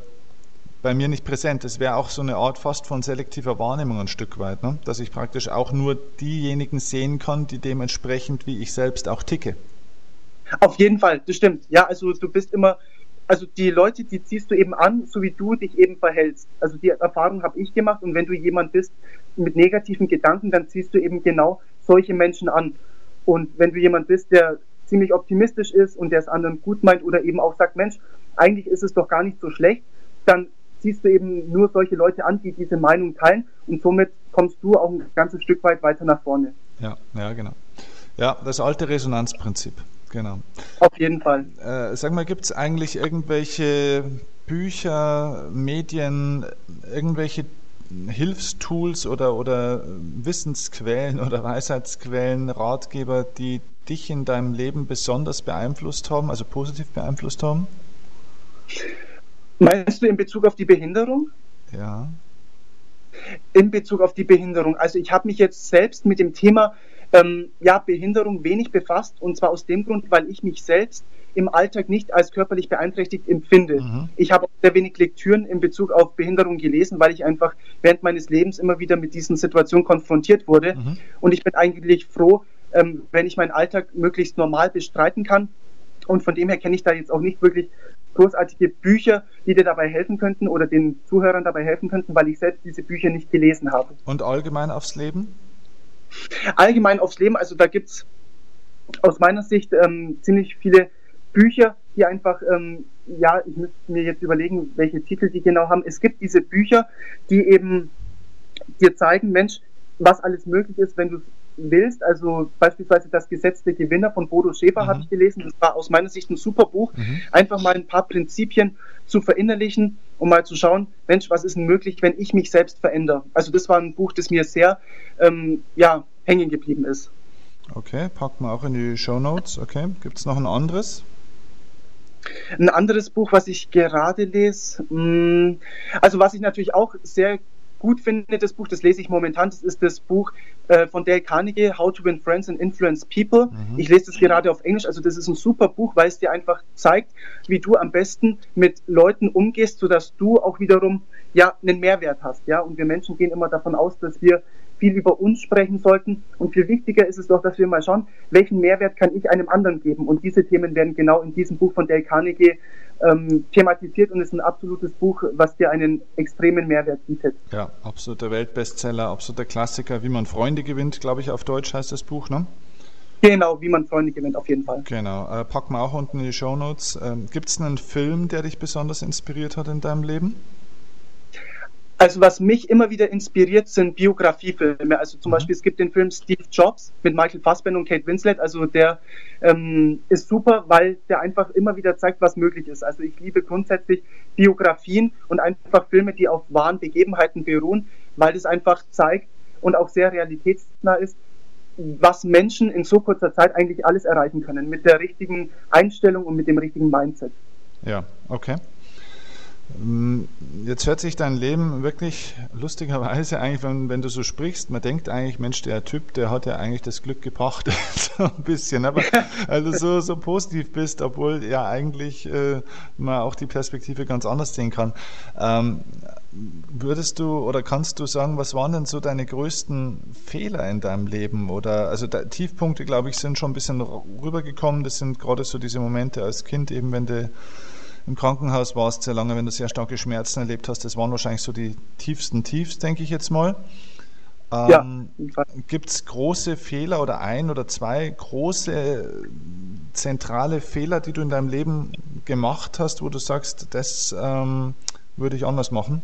bei mir nicht präsent. Das wäre auch so eine Art fast von selektiver Wahrnehmung ein Stück weit, ne? Dass ich praktisch auch nur diejenigen sehen kann, die dementsprechend wie ich selbst auch ticke. Auf jeden Fall, das stimmt. Ja, also du bist immer, also die Leute, die ziehst du eben an, so wie du dich eben verhältst. Also die Erfahrung habe ich gemacht und wenn du jemand bist mit negativen Gedanken, dann ziehst du eben genau solche Menschen an. Und wenn du jemand bist, der ziemlich optimistisch ist und der es anderen gut meint oder eben auch sagt, Mensch, eigentlich ist es doch gar nicht so schlecht, dann ziehst du eben nur solche Leute an, die diese Meinung teilen, und somit kommst du auch ein ganzes Stück weit weiter nach vorne. Ja, genau. Ja, das alte Resonanzprinzip, genau. Auf jeden Fall. Sag mal, gibt es eigentlich irgendwelche Bücher, Medien, irgendwelche Hilfstools oder Wissensquellen oder Weisheitsquellen, Ratgeber, die dich in deinem Leben besonders beeinflusst haben, also positiv beeinflusst haben? Meinst du in Bezug auf die Behinderung? Ja. In Bezug auf die Behinderung. Also ich habe mich jetzt selbst mit dem Thema Behinderung wenig befasst, und zwar aus dem Grund, weil ich mich selbst im Alltag nicht als körperlich beeinträchtigt empfinde. Mhm. Ich habe auch sehr wenig Lektüren in Bezug auf Behinderung gelesen, weil ich einfach während meines Lebens immer wieder mit diesen Situationen konfrontiert wurde. Mhm. Und ich bin eigentlich froh, wenn ich meinen Alltag möglichst normal bestreiten kann. Und von dem her kenne ich da jetzt auch nicht wirklich großartige Bücher, die dir dabei helfen könnten oder den Zuhörern dabei helfen könnten, weil ich selbst diese Bücher nicht gelesen habe. Und allgemein aufs Leben? Allgemein aufs Leben, also da gibt es aus meiner Sicht ziemlich viele Bücher, die einfach, ich müsste mir jetzt überlegen, welche Titel die genau haben. Es gibt diese Bücher, die eben dir zeigen, Mensch, was alles möglich ist, wenn du es willst. Also beispielsweise Das Gesetz der Gewinner von Bodo Schäfer habe ich gelesen. Das war aus meiner Sicht ein super Buch. Einfach mal ein paar Prinzipien zu verinnerlichen, um mal zu schauen, Mensch, was ist denn möglich, wenn ich mich selbst verändere? Also das war ein Buch, das mir sehr hängen geblieben ist. Okay, packen wir auch in die Shownotes. Okay, gibt es noch ein anderes? Ein anderes Buch, was ich gerade lese, also was ich natürlich auch sehr gut finde, das Buch, das lese ich momentan, das ist das Buch von Dale Carnegie, How to Win Friends and Influence People. Ich lese das gerade auf Englisch, also das ist ein super Buch, weil es dir einfach zeigt, wie du am besten mit Leuten umgehst, sodass du auch wiederum einen Mehrwert hast. Ja? Und wir Menschen gehen immer davon aus, dass wir viel über uns sprechen sollten, und viel wichtiger ist es doch, dass wir mal schauen, welchen Mehrwert kann ich einem anderen geben, und diese Themen werden genau in diesem Buch von Dale Carnegie thematisiert, und ist ein absolutes Buch, was dir einen extremen Mehrwert bietet. Ja, absoluter Weltbestseller, absoluter Klassiker, wie man Freunde gewinnt, glaube ich, auf Deutsch heißt das Buch, ne? Genau, wie man Freunde gewinnt, auf jeden Fall. Genau, packen wir auch unten in die Shownotes. Gibt es einen Film, der dich besonders inspiriert hat in deinem Leben? Also was mich immer wieder inspiriert, sind Biografiefilme. Also zum Beispiel, es gibt den Film Steve Jobs mit Michael Fassbender und Kate Winslet. Also der ist super, weil der einfach immer wieder zeigt, was möglich ist. Also ich liebe grundsätzlich Biografien und einfach Filme, die auf wahren Begebenheiten beruhen, weil es einfach zeigt und auch sehr realitätsnah ist, was Menschen in so kurzer Zeit eigentlich alles erreichen können, mit der richtigen Einstellung und mit dem richtigen Mindset. Ja, okay. Jetzt hört sich dein Leben wirklich lustigerweise eigentlich, wenn du so sprichst, man denkt eigentlich, Mensch, der Typ, der hat ja eigentlich das Glück gebracht, so ein bisschen, aber weil du so positiv bist, obwohl ja eigentlich man auch die Perspektive ganz anders sehen kann. Würdest du oder kannst du sagen, was waren denn so deine größten Fehler in deinem Leben? Oder also Tiefpunkte, glaube ich, sind schon ein bisschen rübergekommen. Das sind gerade so diese Momente als Kind, eben wenn du im Krankenhaus warst sehr lange, wenn du sehr starke Schmerzen erlebt hast. Das waren wahrscheinlich so die tiefsten Tiefs, denke ich jetzt mal. Gibt es große Fehler oder ein oder zwei große zentrale Fehler, die du in deinem Leben gemacht hast, wo du sagst, das würde ich anders machen?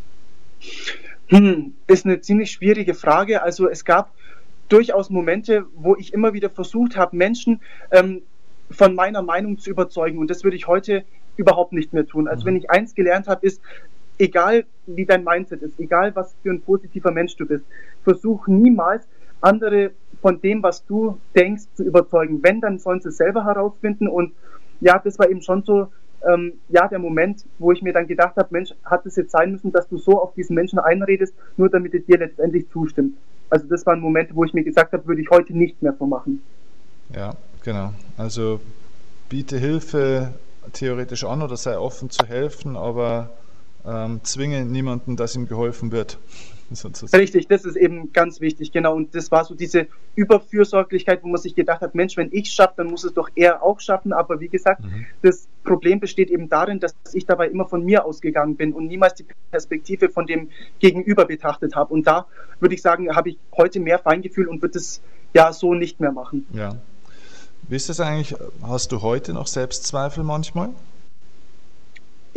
Ist eine ziemlich schwierige Frage. Also es gab durchaus Momente, wo ich immer wieder versucht habe, Menschen von meiner Meinung zu überzeugen, und das würde ich heute überhaupt nicht mehr tun. Also wenn ich eins gelernt habe, ist, egal wie dein Mindset ist, egal was für ein positiver Mensch du bist, versuch niemals andere von dem, was du denkst, zu überzeugen. Wenn, dann sollen sie es selber herausfinden. Und ja, das war eben schon so der Moment, wo ich mir dann gedacht habe, Mensch, hat es jetzt sein müssen, dass du so auf diesen Menschen einredest, nur damit er dir letztendlich zustimmt. Also das waren Momente, wo ich mir gesagt habe, würde ich heute nicht mehr so machen. Ja, genau. Also biete Hilfe theoretisch an oder sei offen zu helfen, aber zwinge niemanden, dass ihm geholfen wird. Sozusagen. Richtig, das ist eben ganz wichtig, genau. Und das war so diese Überfürsorglichkeit, wo man sich gedacht hat, Mensch, wenn ich es schaffe, dann muss es doch er auch schaffen. Aber wie gesagt, das Problem besteht eben darin, dass ich dabei immer von mir ausgegangen bin und niemals die Perspektive von dem Gegenüber betrachtet habe. Und da würde ich sagen, habe ich heute mehr Feingefühl und würde es so nicht mehr machen. Ja. Wie ist das eigentlich? Hast du heute noch Selbstzweifel manchmal? Ja,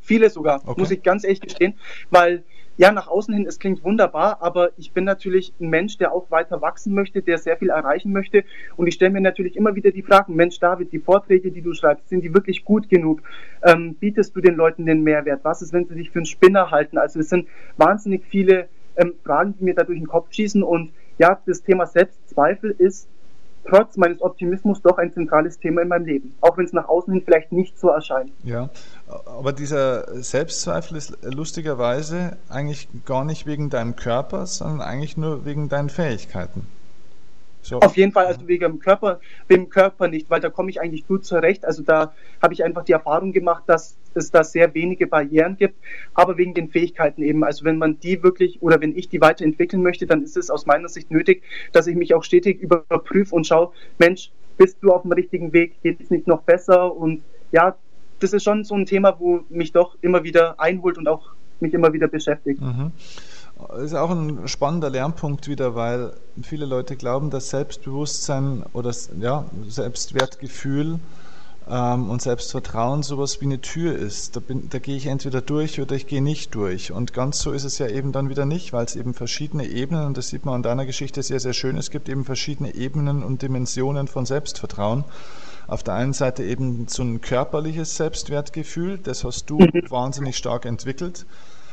viele sogar, Okay. muss ich ganz ehrlich gestehen, weil ja, nach außen hin, es klingt wunderbar, aber ich bin natürlich ein Mensch, der auch weiter wachsen möchte, der sehr viel erreichen möchte und ich stelle mir natürlich immer wieder die Fragen, Mensch David, die Vorträge, die du schreibst, sind die wirklich gut genug? Bietest du den Leuten den Mehrwert? Was ist, wenn sie dich für einen Spinner halten? Also es sind wahnsinnig viele Fragen, die mir da durch den Kopf schießen und ja, das Thema Selbstzweifel ist trotz meines Optimismus doch ein zentrales Thema in meinem Leben, auch wenn es nach außen hin vielleicht nicht so erscheint. Ja, aber dieser Selbstzweifel ist lustigerweise eigentlich gar nicht wegen deinem Körper, sondern eigentlich nur wegen deinen Fähigkeiten. So. Auf jeden Fall, also wegen dem Körper nicht, weil da komme ich eigentlich gut zurecht. Also da habe ich einfach die Erfahrung gemacht, dass es da sehr wenige Barrieren gibt, aber wegen den Fähigkeiten eben. Also wenn man die wirklich oder wenn ich die weiterentwickeln möchte, dann ist es aus meiner Sicht nötig, dass ich mich auch stetig überprüfe und schaue, Mensch, bist du auf dem richtigen Weg, geht es nicht noch besser? Und ja, das ist schon so ein Thema, wo mich doch immer wieder einholt und auch mich immer wieder beschäftigt. Mhm. Das ist auch ein spannender Lernpunkt wieder, weil viele Leute glauben, dass Selbstbewusstsein oder ja, Selbstwertgefühl und Selbstvertrauen sowas wie eine Tür ist. Da gehe ich entweder durch oder ich gehe nicht durch. Und ganz so ist es ja eben dann wieder nicht, weil es eben verschiedene Ebenen, und das sieht man an deiner Geschichte sehr, sehr schön, es gibt eben verschiedene Ebenen und Dimensionen von Selbstvertrauen. Auf der einen Seite eben so ein körperliches Selbstwertgefühl, das hast du wahnsinnig stark entwickelt.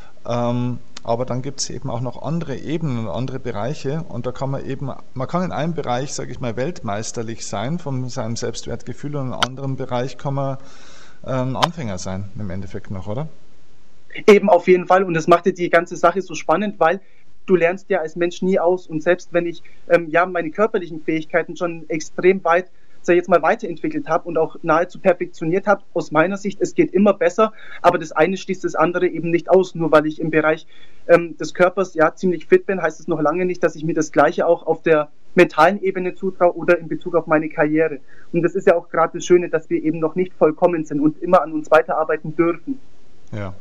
Aber dann gibt es eben auch noch andere Ebenen und andere Bereiche und da kann man kann in einem Bereich, sage ich mal, weltmeisterlich sein von seinem Selbstwertgefühl und in einem anderen Bereich kann man ein Anfänger sein, im Endeffekt noch, oder? Eben auf jeden Fall und das macht ja die ganze Sache so spannend, weil du lernst ja als Mensch nie aus und selbst wenn ich ja meine körperlichen Fähigkeiten schon extrem weit sag ich jetzt mal weiterentwickelt habe und auch nahezu perfektioniert habe, aus meiner Sicht, es geht immer besser, aber das eine schließt das andere eben nicht aus. Nur weil ich im Bereich des Körpers ja ziemlich fit bin, heißt es noch lange nicht, dass ich mir das Gleiche auch auf der mentalen Ebene zutraue oder in Bezug auf meine Karriere. Und das ist ja auch gerade das Schöne, dass wir eben noch nicht vollkommen sind und immer an uns weiterarbeiten dürfen. Ja.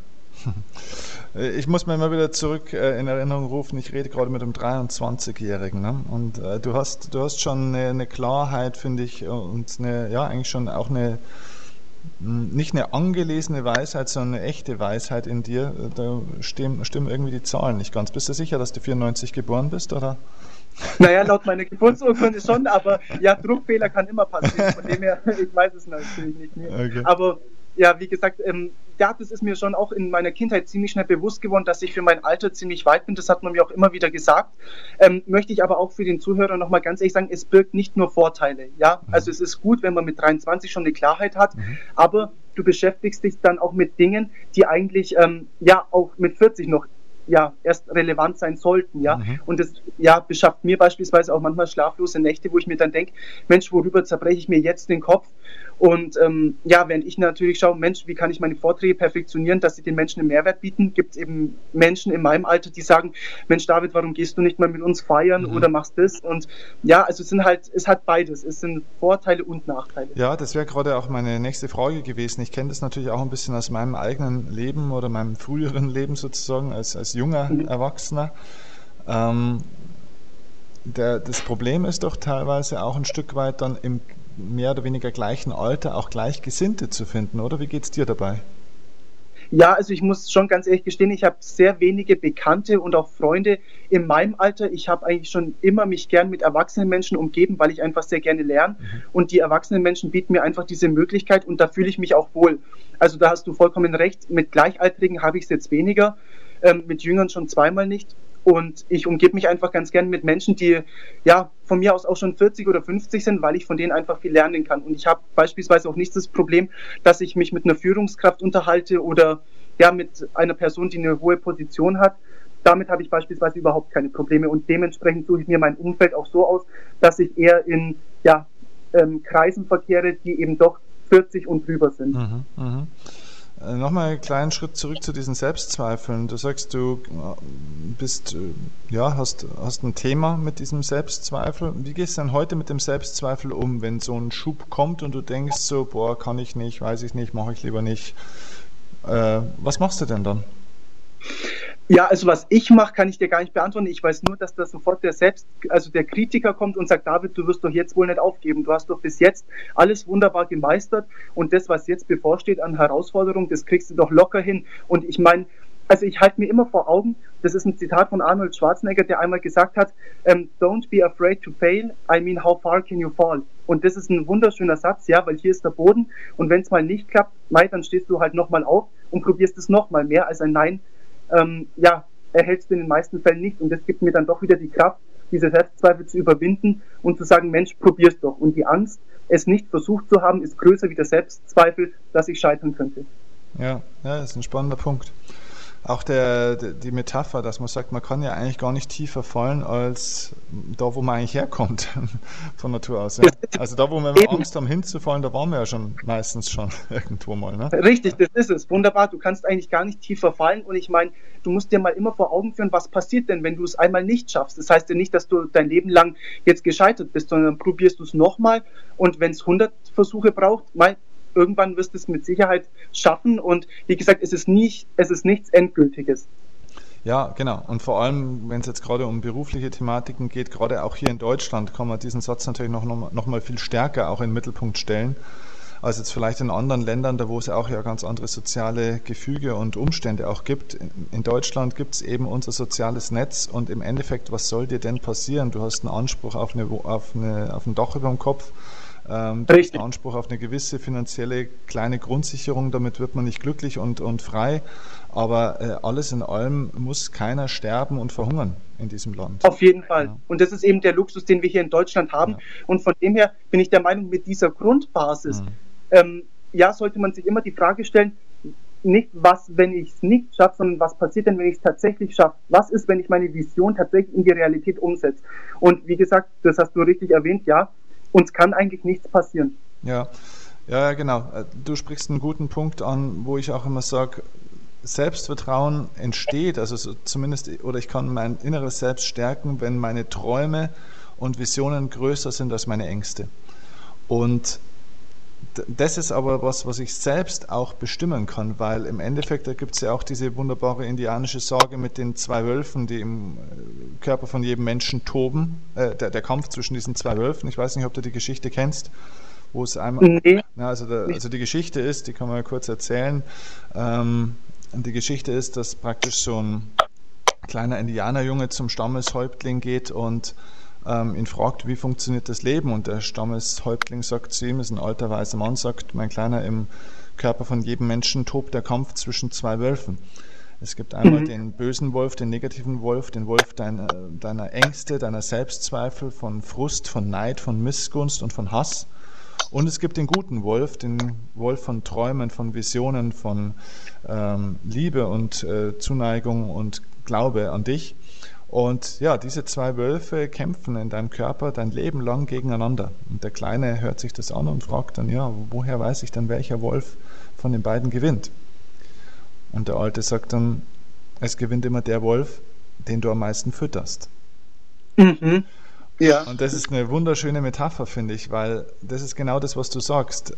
Ich muss mir immer wieder zurück in Erinnerung rufen, ich rede gerade mit einem 23-Jährigen, ne? Und du hast schon eine Klarheit, finde ich, und eigentlich schon auch nicht eine angelesene Weisheit, sondern eine echte Weisheit in dir. Da stimmen irgendwie die Zahlen nicht ganz. Bist du sicher, dass du 94 geboren bist, oder? Naja, laut meiner Geburtsurkunde schon, aber ja, Druckfehler kann immer passieren, von dem her, ich weiß es natürlich nicht mehr. Okay. Aber ja, wie gesagt, ja, das ist mir schon auch in meiner Kindheit ziemlich schnell bewusst geworden, dass ich für mein Alter ziemlich weit bin. Das hat man mir auch immer wieder gesagt. Möchte ich aber auch für den Zuhörer nochmal ganz ehrlich sagen, es birgt nicht nur Vorteile. Ja, also es ist gut, wenn man mit 23 schon eine Klarheit hat, aber du beschäftigst dich dann auch mit Dingen, die eigentlich ja auch mit 40 noch ja erst relevant sein sollten, ja. Und das ja beschafft mir beispielsweise auch manchmal schlaflose Nächte, wo ich mir dann denke, Mensch, worüber zerbreche ich mir jetzt den Kopf? Und ja, während ich natürlich schaue, Mensch, wie kann ich meine Vorträge perfektionieren, dass sie den Menschen einen Mehrwert bieten, gibt es eben Menschen in meinem Alter, die sagen, Mensch David, warum gehst du nicht mal mit uns feiern oder machst das? Und ja, also es hat beides, es sind Vorteile und Nachteile. Ja, das wäre gerade auch meine nächste Frage gewesen. Ich kenne das natürlich auch ein bisschen aus meinem eigenen Leben oder meinem früheren Leben sozusagen als junger Erwachsener. Das Problem ist doch teilweise auch ein Stück weit dann im mehr oder weniger gleichen Alter auch Gleichgesinnte zu finden, oder? Wie geht's dir dabei? Ja, also ich muss schon ganz ehrlich gestehen, ich habe sehr wenige Bekannte und auch Freunde in meinem Alter. Ich habe eigentlich schon immer mich gern mit erwachsenen Menschen umgeben, weil ich einfach sehr gerne lerne. Und die erwachsenen Menschen bieten mir einfach diese Möglichkeit und da fühle ich mich auch wohl. Also da hast du vollkommen recht. Mit Gleichaltrigen habe ich es jetzt weniger, mit Jüngern schon zweimal nicht. Und ich umgebe mich einfach ganz gern mit Menschen, die ja von mir aus auch schon 40 oder 50 sind, weil ich von denen einfach viel lernen kann. Und ich habe beispielsweise auch nicht das Problem, dass ich mich mit einer Führungskraft unterhalte oder ja mit einer Person, die eine hohe Position hat. Damit habe ich beispielsweise überhaupt keine Probleme. Und dementsprechend suche ich mir mein Umfeld auch so aus, dass ich eher in Kreisen verkehre, die eben doch 40 und drüber sind. Nochmal einen kleinen Schritt zurück zu diesen Selbstzweifeln. Du sagst, du bist, hast ein Thema mit diesem Selbstzweifel. Wie gehst du denn heute mit dem Selbstzweifel um, wenn so ein Schub kommt und du denkst so, boah, kann ich nicht, weiß ich nicht, mache ich lieber nicht. Was machst du denn dann? Ja, also was ich mache, kann ich dir gar nicht beantworten. Ich weiß nur, dass da sofort der Kritiker kommt und sagt, David, du wirst doch jetzt wohl nicht aufgeben. Du hast doch bis jetzt alles wunderbar gemeistert und das, was jetzt bevorsteht an Herausforderungen, das kriegst du doch locker hin. Und ich meine, also ich halte mir immer vor Augen, das ist ein Zitat von Arnold Schwarzenegger, der einmal gesagt hat, don't be afraid to fail, I mean, how far can you fall? Und das ist ein wunderschöner Satz, ja, weil hier ist der Boden und wenn es mal nicht klappt, dann stehst du halt nochmal auf und probierst es nochmal. Mehr als ein Nein erhältst du in den meisten Fällen nicht. Und das gibt mir dann doch wieder die Kraft, diese Selbstzweifel zu überwinden und zu sagen, Mensch, probier's doch. Und die Angst, es nicht versucht zu haben, ist größer wie der Selbstzweifel, dass ich scheitern könnte. Ja, das ist ein spannender Punkt. Auch die Metapher, dass man sagt, man kann ja eigentlich gar nicht tiefer fallen als da, wo man eigentlich herkommt, von Natur aus. Ja. Also da, wo wir Angst haben hinzufallen, da waren wir ja schon meistens schon irgendwo mal. Ne? Richtig, das ist es. Wunderbar, du kannst eigentlich gar nicht tiefer fallen und ich meine, du musst dir mal immer vor Augen führen, was passiert denn, wenn du es einmal nicht schaffst. Das heißt ja nicht, dass du dein Leben lang jetzt gescheitert bist, sondern probierst du es nochmal und wenn es 100 Versuche braucht, irgendwann wirst du es mit Sicherheit schaffen und wie gesagt, es ist nichts Endgültiges. Ja, genau. Und vor allem, wenn es jetzt gerade um berufliche Thematiken geht, gerade auch hier in Deutschland, kann man diesen Satz natürlich noch mal viel stärker auch in den Mittelpunkt stellen, als jetzt vielleicht in anderen Ländern, da wo es auch ja ganz andere soziale Gefüge und Umstände auch gibt. In Deutschland gibt es eben unser soziales Netz und im Endeffekt, was soll dir denn passieren? Du hast einen Anspruch auf ein Dach über dem Kopf. Du hast einen Anspruch auf eine gewisse finanzielle kleine Grundsicherung, damit wird man nicht glücklich und frei, aber alles in allem muss keiner sterben und verhungern in diesem Land. Auf jeden Fall. Ja. Und das ist eben der Luxus, den wir hier in Deutschland haben. Ja. Und von dem her bin ich der Meinung, mit dieser Grundbasis, sollte man sich immer die Frage stellen, nicht was, wenn ich es nicht schaffe, sondern was passiert denn, wenn ich es tatsächlich schaffe? Was ist, wenn ich meine Vision tatsächlich in die Realität umsetze? Und wie gesagt, das hast du richtig erwähnt, ja, uns kann eigentlich nichts passieren. Ja, genau. Du sprichst einen guten Punkt an, wo ich auch immer sage, Selbstvertrauen entsteht, also oder ich kann mein inneres Selbst stärken, wenn meine Träume und Visionen größer sind als meine Ängste. Und das ist aber was ich selbst auch bestimmen kann, weil im Endeffekt, da gibt es ja auch diese wunderbare indianische Sage mit den 2 Wölfen, die im Körper von jedem Menschen toben, der Kampf zwischen diesen 2 Wölfen. Ich weiß nicht, ob du die Geschichte kennst, wo es einmal... Nee. Also die Geschichte ist, die kann man kurz erzählen, die Geschichte ist, dass praktisch so ein kleiner Indianerjunge zum Stammeshäuptling geht und ihn fragt, wie funktioniert das Leben, und der Stammeshäuptling sagt zu ihm, ist ein alter weißer Mann, sagt, mein Kleiner, im Körper von jedem Menschen tobt der Kampf zwischen 2 Wölfen. Es gibt einmal den bösen Wolf, den negativen Wolf, den Wolf deiner Ängste, deiner Selbstzweifel, von Frust, von Neid, von Missgunst und von Hass. Und es gibt den guten Wolf, den Wolf von Träumen, von Visionen, von Liebe und Zuneigung und Glaube an dich. Und ja, diese 2 Wölfe kämpfen in deinem Körper dein Leben lang gegeneinander. Und der Kleine hört sich das an und fragt dann, ja, woher weiß ich dann, welcher Wolf von den beiden gewinnt? Und der Alte sagt dann, es gewinnt immer der Wolf, den du am meisten fütterst. Mhm. Ja. Und das ist eine wunderschöne Metapher, finde ich, weil das ist genau das, was du sagst.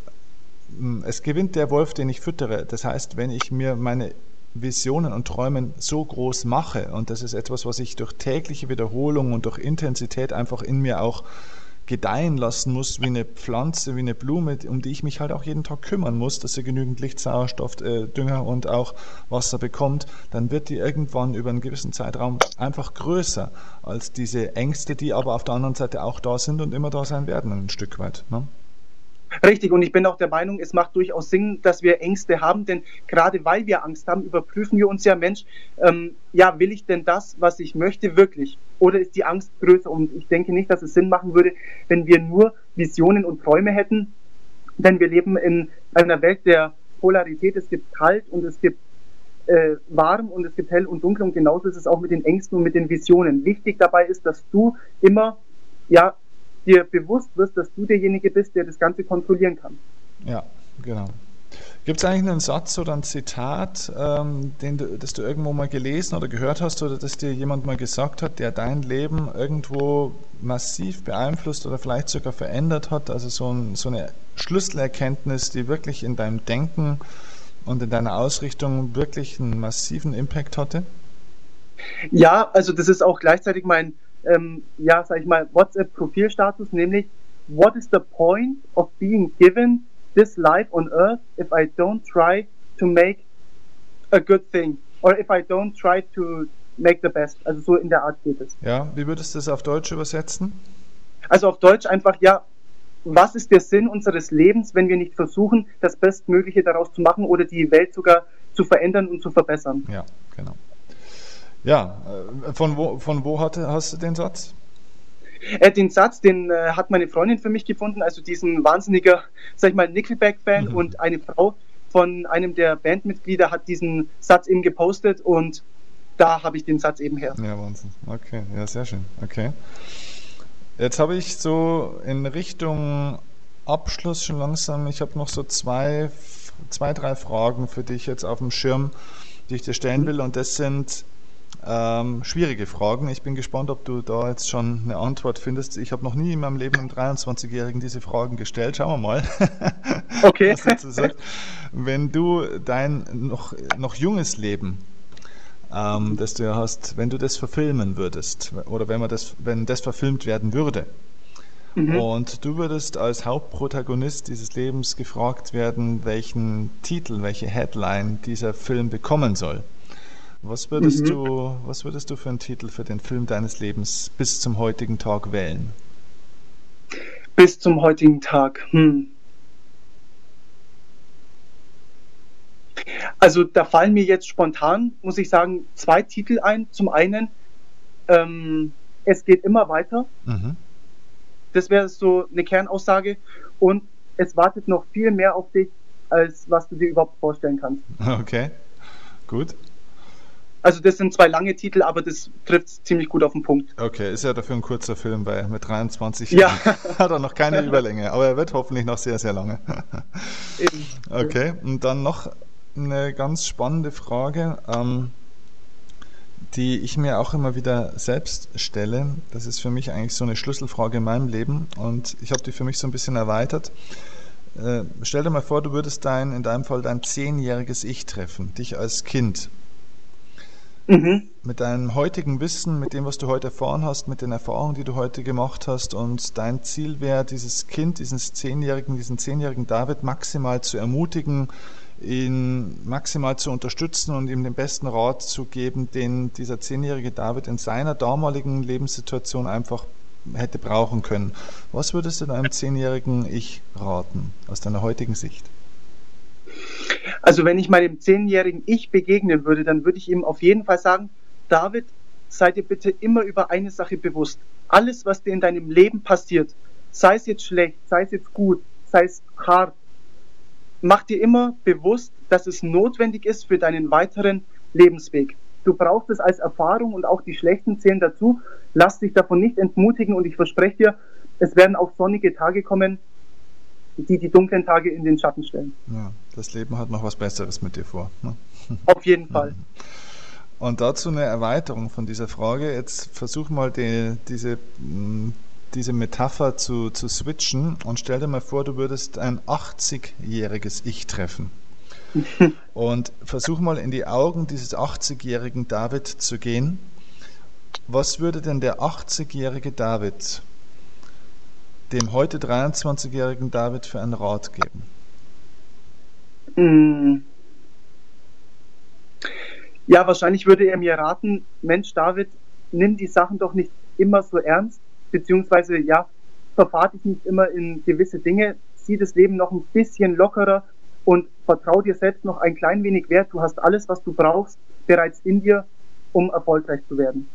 Es gewinnt der Wolf, den ich füttere. Das heißt, wenn ich mir meine Visionen und Träumen so groß mache, und das ist etwas, was ich durch tägliche Wiederholung und durch Intensität einfach in mir auch gedeihen lassen muss, wie eine Pflanze, wie eine Blume, um die ich mich halt auch jeden Tag kümmern muss, dass sie genügend Licht, Sauerstoff, Dünger und auch Wasser bekommt, dann wird die irgendwann über einen gewissen Zeitraum einfach größer als diese Ängste, die aber auf der anderen Seite auch da sind und immer da sein werden, ein Stück weit. Ne? Richtig, und ich bin auch der Meinung, es macht durchaus Sinn, dass wir Ängste haben, denn gerade weil wir Angst haben, überprüfen wir uns ja, Mensch, will ich denn das, was ich möchte, wirklich? Oder ist die Angst größer? Und ich denke nicht, dass es Sinn machen würde, wenn wir nur Visionen und Träume hätten, denn wir leben in einer Welt der Polarität. Es gibt kalt und es gibt warm und es gibt hell und dunkel, und genauso ist es auch mit den Ängsten und mit den Visionen. Wichtig dabei ist, dass du immer, dir bewusst wirst, dass du derjenige bist, der das Ganze kontrollieren kann. Ja, genau. Gibt es eigentlich einen Satz oder ein Zitat, das du irgendwo mal gelesen oder gehört hast oder das dir jemand mal gesagt hat, der dein Leben irgendwo massiv beeinflusst oder vielleicht sogar verändert hat? Also so eine Schlüsselerkenntnis, die wirklich in deinem Denken und in deiner Ausrichtung wirklich einen massiven Impact hatte? Ja, also das ist auch gleichzeitig mein, sag ich mal, WhatsApp-Profilstatus, nämlich What is the point of being given this life on earth if I don't try to make a good thing or if I don't try to make the best? Also so in der Art geht es. Ja, wie würdest du das auf Deutsch übersetzen? Also auf Deutsch einfach, ja, was ist der Sinn unseres Lebens, wenn wir nicht versuchen, das Bestmögliche daraus zu machen oder die Welt sogar zu verändern und zu verbessern? Ja, genau. Ja, von wo hast du den Satz? Den Satz, den hat meine Freundin für mich gefunden, also diesen wahnsinniger, sag ich mal, Nickelback-Fan, und eine Frau von einem der Bandmitglieder hat diesen Satz eben gepostet und da habe ich den Satz eben her. Ja, Wahnsinn. Okay, ja, sehr schön. Okay. Jetzt habe ich so in Richtung Abschluss schon langsam, ich habe noch so zwei, drei Fragen für dich jetzt auf dem Schirm, die ich dir stellen will, und das sind schwierige Fragen. Ich bin gespannt, ob du da jetzt schon eine Antwort findest. Ich habe noch nie in meinem Leben einem 23-Jährigen diese Fragen gestellt. Schauen wir mal. Okay. Was dazu sagt. Wenn du dein noch junges Leben, das du ja hast, wenn du das verfilmen würdest, oder wenn das verfilmt werden würde, und du würdest als Hauptprotagonist dieses Lebens gefragt werden, welchen Titel, welche Headline dieser Film bekommen soll. Was würdest du für einen Titel für den Film deines Lebens bis zum heutigen Tag wählen? Bis zum heutigen Tag. Also da fallen mir jetzt spontan, muss ich sagen, zwei Titel ein. Zum einen, es geht immer weiter. Das wäre so eine Kernaussage. Und es wartet noch viel mehr auf dich, als was du dir überhaupt vorstellen kannst. Okay, gut. Also das sind zwei lange Titel, aber das trifft ziemlich gut auf den Punkt. Okay, ist ja dafür ein kurzer Film, weil mit 23 ja. hat er noch keine Überlänge, aber er wird hoffentlich noch sehr, sehr lange. Eben. Okay, und dann noch eine ganz spannende Frage, die ich mir auch immer wieder selbst stelle. Das ist für mich eigentlich so eine Schlüsselfrage in meinem Leben und ich habe die für mich so ein bisschen erweitert. Stell dir mal vor, du würdest in deinem Fall dein 10-jähriges Ich treffen, dich als Kind. Mit deinem heutigen Wissen, mit dem, was du heute erfahren hast, mit den Erfahrungen, die du heute gemacht hast, und dein Ziel wäre, dieses Kind, diesen 10-jährigen David maximal zu ermutigen, ihn maximal zu unterstützen und ihm den besten Rat zu geben, den dieser 10-jährige David in seiner damaligen Lebenssituation einfach hätte brauchen können. Was würdest du deinem 10-jährigen Ich raten, aus deiner heutigen Sicht? Also wenn ich meinem 10-jährigen Ich begegnen würde, dann würde ich ihm auf jeden Fall sagen, David, sei dir bitte immer über eine Sache bewusst. Alles, was dir in deinem Leben passiert, sei es jetzt schlecht, sei es jetzt gut, sei es hart, mach dir immer bewusst, dass es notwendig ist für deinen weiteren Lebensweg. Du brauchst es als Erfahrung und auch die schlechten zählen dazu. Lass dich davon nicht entmutigen und ich verspreche dir, es werden auch sonnige Tage kommen, die dunklen Tage in den Schatten stellen. Ja, das Leben hat noch was Besseres mit dir vor. Ne? Auf jeden Fall. Und dazu eine Erweiterung von dieser Frage. Jetzt versuch mal diese Metapher zu switchen und stell dir mal vor, du würdest ein 80-jähriges Ich treffen. Und versuch mal in die Augen dieses 80-jährigen David zu gehen. Was würde denn der 80-jährige David dem heute 23-jährigen David für einen Rat geben? Ja, wahrscheinlich würde er mir raten, Mensch David, nimm die Sachen doch nicht immer so ernst, beziehungsweise ja, verfahr dich nicht immer in gewisse Dinge, sieh das Leben noch ein bisschen lockerer und vertrau dir selbst noch ein klein wenig wert. Du hast alles, was du brauchst, bereits in dir, um erfolgreich zu werden.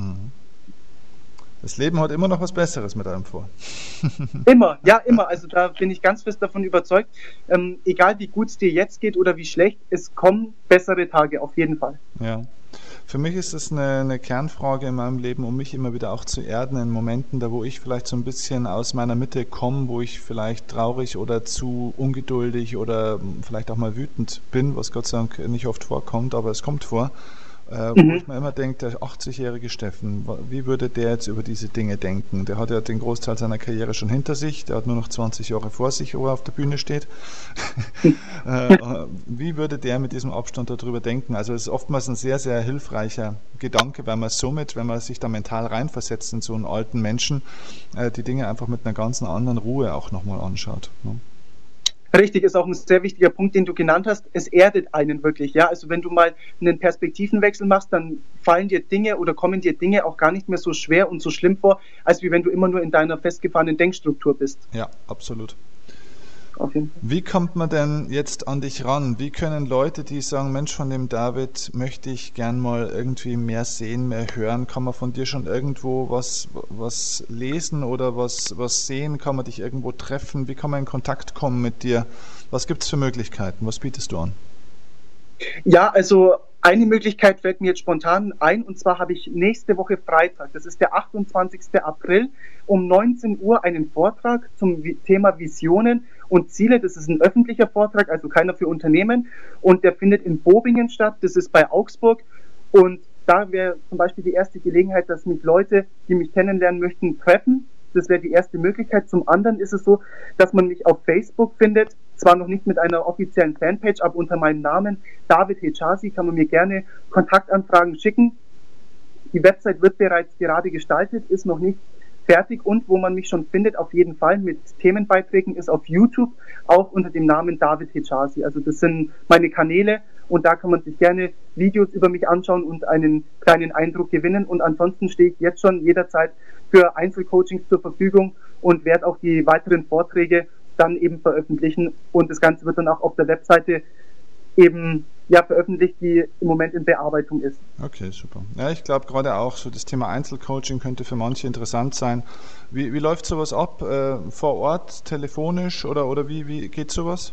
Das Leben hat immer noch was Besseres mit einem vor. Immer, ja, immer. Also da bin ich ganz fest davon überzeugt. Egal wie gut es dir jetzt geht oder wie schlecht, es kommen bessere Tage, auf jeden Fall. Ja. Für mich ist es eine Kernfrage in meinem Leben, um mich immer wieder auch zu erden in Momenten, da wo ich vielleicht so ein bisschen aus meiner Mitte komme, wo ich vielleicht traurig oder zu ungeduldig oder vielleicht auch mal wütend bin, was Gott sei Dank nicht oft vorkommt, aber es kommt vor. wo ich mir immer denke, der 80-jährige Steffen, wie würde der jetzt über diese Dinge denken? Der hat ja den Großteil seiner Karriere schon hinter sich, der hat nur noch 20 Jahre vor sich, wo er auf der Bühne steht. Wie würde der mit diesem Abstand darüber denken? Also es ist oftmals ein sehr, sehr hilfreicher Gedanke, weil man somit, wenn man sich da mental reinversetzt in so einen alten Menschen, die Dinge einfach mit einer ganz anderen Ruhe auch nochmal anschaut. Ne? Richtig, ist auch ein sehr wichtiger Punkt, den du genannt hast. Es erdet einen wirklich, ja. Also wenn du mal einen Perspektivenwechsel machst, dann fallen dir Dinge oder kommen dir Dinge auch gar nicht mehr so schwer und so schlimm vor, als wie wenn du immer nur in deiner festgefahrenen Denkstruktur bist. Ja, absolut. Auf jeden Fall. Wie kommt man denn jetzt an dich ran? Wie können Leute, die sagen, Mensch, von dem David möchte ich gern mal irgendwie mehr sehen, mehr hören, kann man von dir schon irgendwo was lesen oder was sehen? Kann man dich irgendwo treffen? Wie kann man in Kontakt kommen mit dir? Was gibt es für Möglichkeiten? Was bietest du an? Ja, also eine Möglichkeit fällt mir jetzt spontan ein, und zwar habe ich nächste Woche Freitag, das ist der 28. April, um 19 Uhr einen Vortrag zum Thema Visionen und Ziele. Das ist ein öffentlicher Vortrag, also keiner für Unternehmen, und der findet in Bobingen statt, das ist bei Augsburg, und da wäre zum Beispiel die erste Gelegenheit, dass mich Leute, die mich kennenlernen möchten, treffen. Das wäre die erste Möglichkeit. Zum anderen ist es so, dass man mich auf Facebook findet, zwar noch nicht mit einer offiziellen Fanpage, aber unter meinem Namen David Hechazi kann man mir gerne Kontaktanfragen schicken. Die Website wird bereits gerade gestaltet, ist noch nicht fertig, und wo man mich schon findet, auf jeden Fall mit Themenbeiträgen, ist auf YouTube auch unter dem Namen David Hechazi. Also das sind meine Kanäle, und da kann man sich gerne Videos über mich anschauen und einen kleinen Eindruck gewinnen. Und ansonsten stehe ich jetzt schon jederzeit für Einzelcoachings zur Verfügung und werde auch die weiteren Vorträge dann eben veröffentlichen, und das Ganze wird dann auch auf der Webseite eben veröffentlicht, die im Moment in Bearbeitung ist. Okay, super. Ja, ich glaube gerade auch so das Thema Einzelcoaching könnte für manche interessant sein. Wie läuft sowas ab? Vor Ort, telefonisch oder wie geht sowas?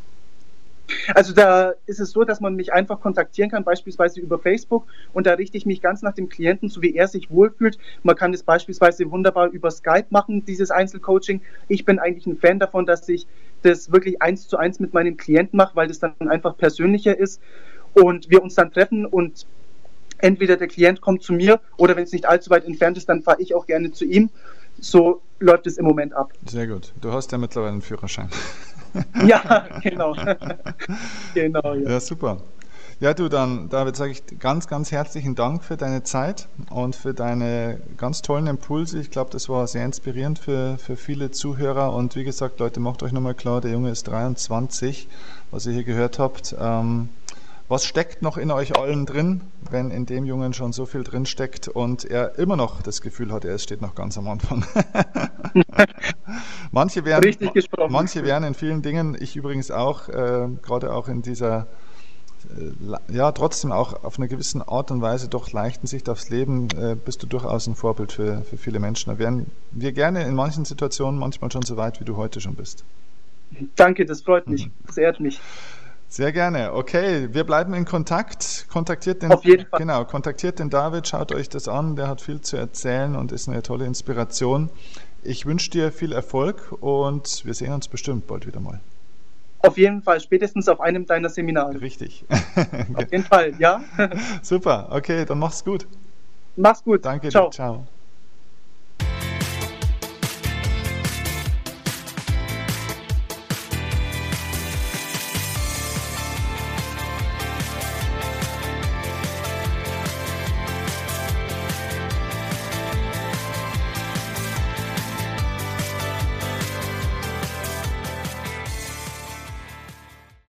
Also da ist es so, dass man mich einfach kontaktieren kann, beispielsweise über Facebook, und da richte ich mich ganz nach dem Klienten, so wie er sich wohlfühlt. Man kann es beispielsweise wunderbar über Skype machen, dieses Einzelcoaching. Ich bin eigentlich ein Fan davon, dass ich das wirklich 1:1 mit meinem Klienten mache, weil das dann einfach persönlicher ist und wir uns dann treffen, und entweder der Klient kommt zu mir oder wenn es nicht allzu weit entfernt ist, dann fahre ich auch gerne zu ihm. So läuft es im Moment ab. Sehr gut. Du hast ja mittlerweile einen Führerschein. Ja, genau. Genau, ja. Ja, super. Ja, du, dann, David, sage ich ganz, ganz herzlichen Dank für deine Zeit und für deine ganz tollen Impulse. Ich glaube, das war sehr inspirierend für viele Zuhörer. Und wie gesagt, Leute, macht euch nochmal klar, der Junge ist 23, was ihr hier gehört habt. Was steckt noch in euch allen drin, wenn in dem Jungen schon so viel drin steckt und er immer noch das Gefühl hat, er steht noch ganz am Anfang. Manche wären in vielen Dingen, ich übrigens auch, gerade auch in dieser, trotzdem auch auf einer gewissen Art und Weise doch leichten Sicht aufs Leben, bist du durchaus ein Vorbild für viele Menschen. Da wären wir gerne in manchen Situationen manchmal schon so weit, wie du heute schon bist. Danke, das freut mich, das ehrt mich. Sehr gerne. Okay, wir bleiben in Kontakt. Kontaktiert den David, schaut euch das an. Der hat viel zu erzählen und ist eine tolle Inspiration. Ich wünsche dir viel Erfolg und wir sehen uns bestimmt bald wieder mal. Auf jeden Fall, spätestens auf einem deiner Seminare. Richtig. Auf jeden Fall, ja. Super, okay, dann mach's gut. Mach's gut. Danke Ciao. dir. Ciao.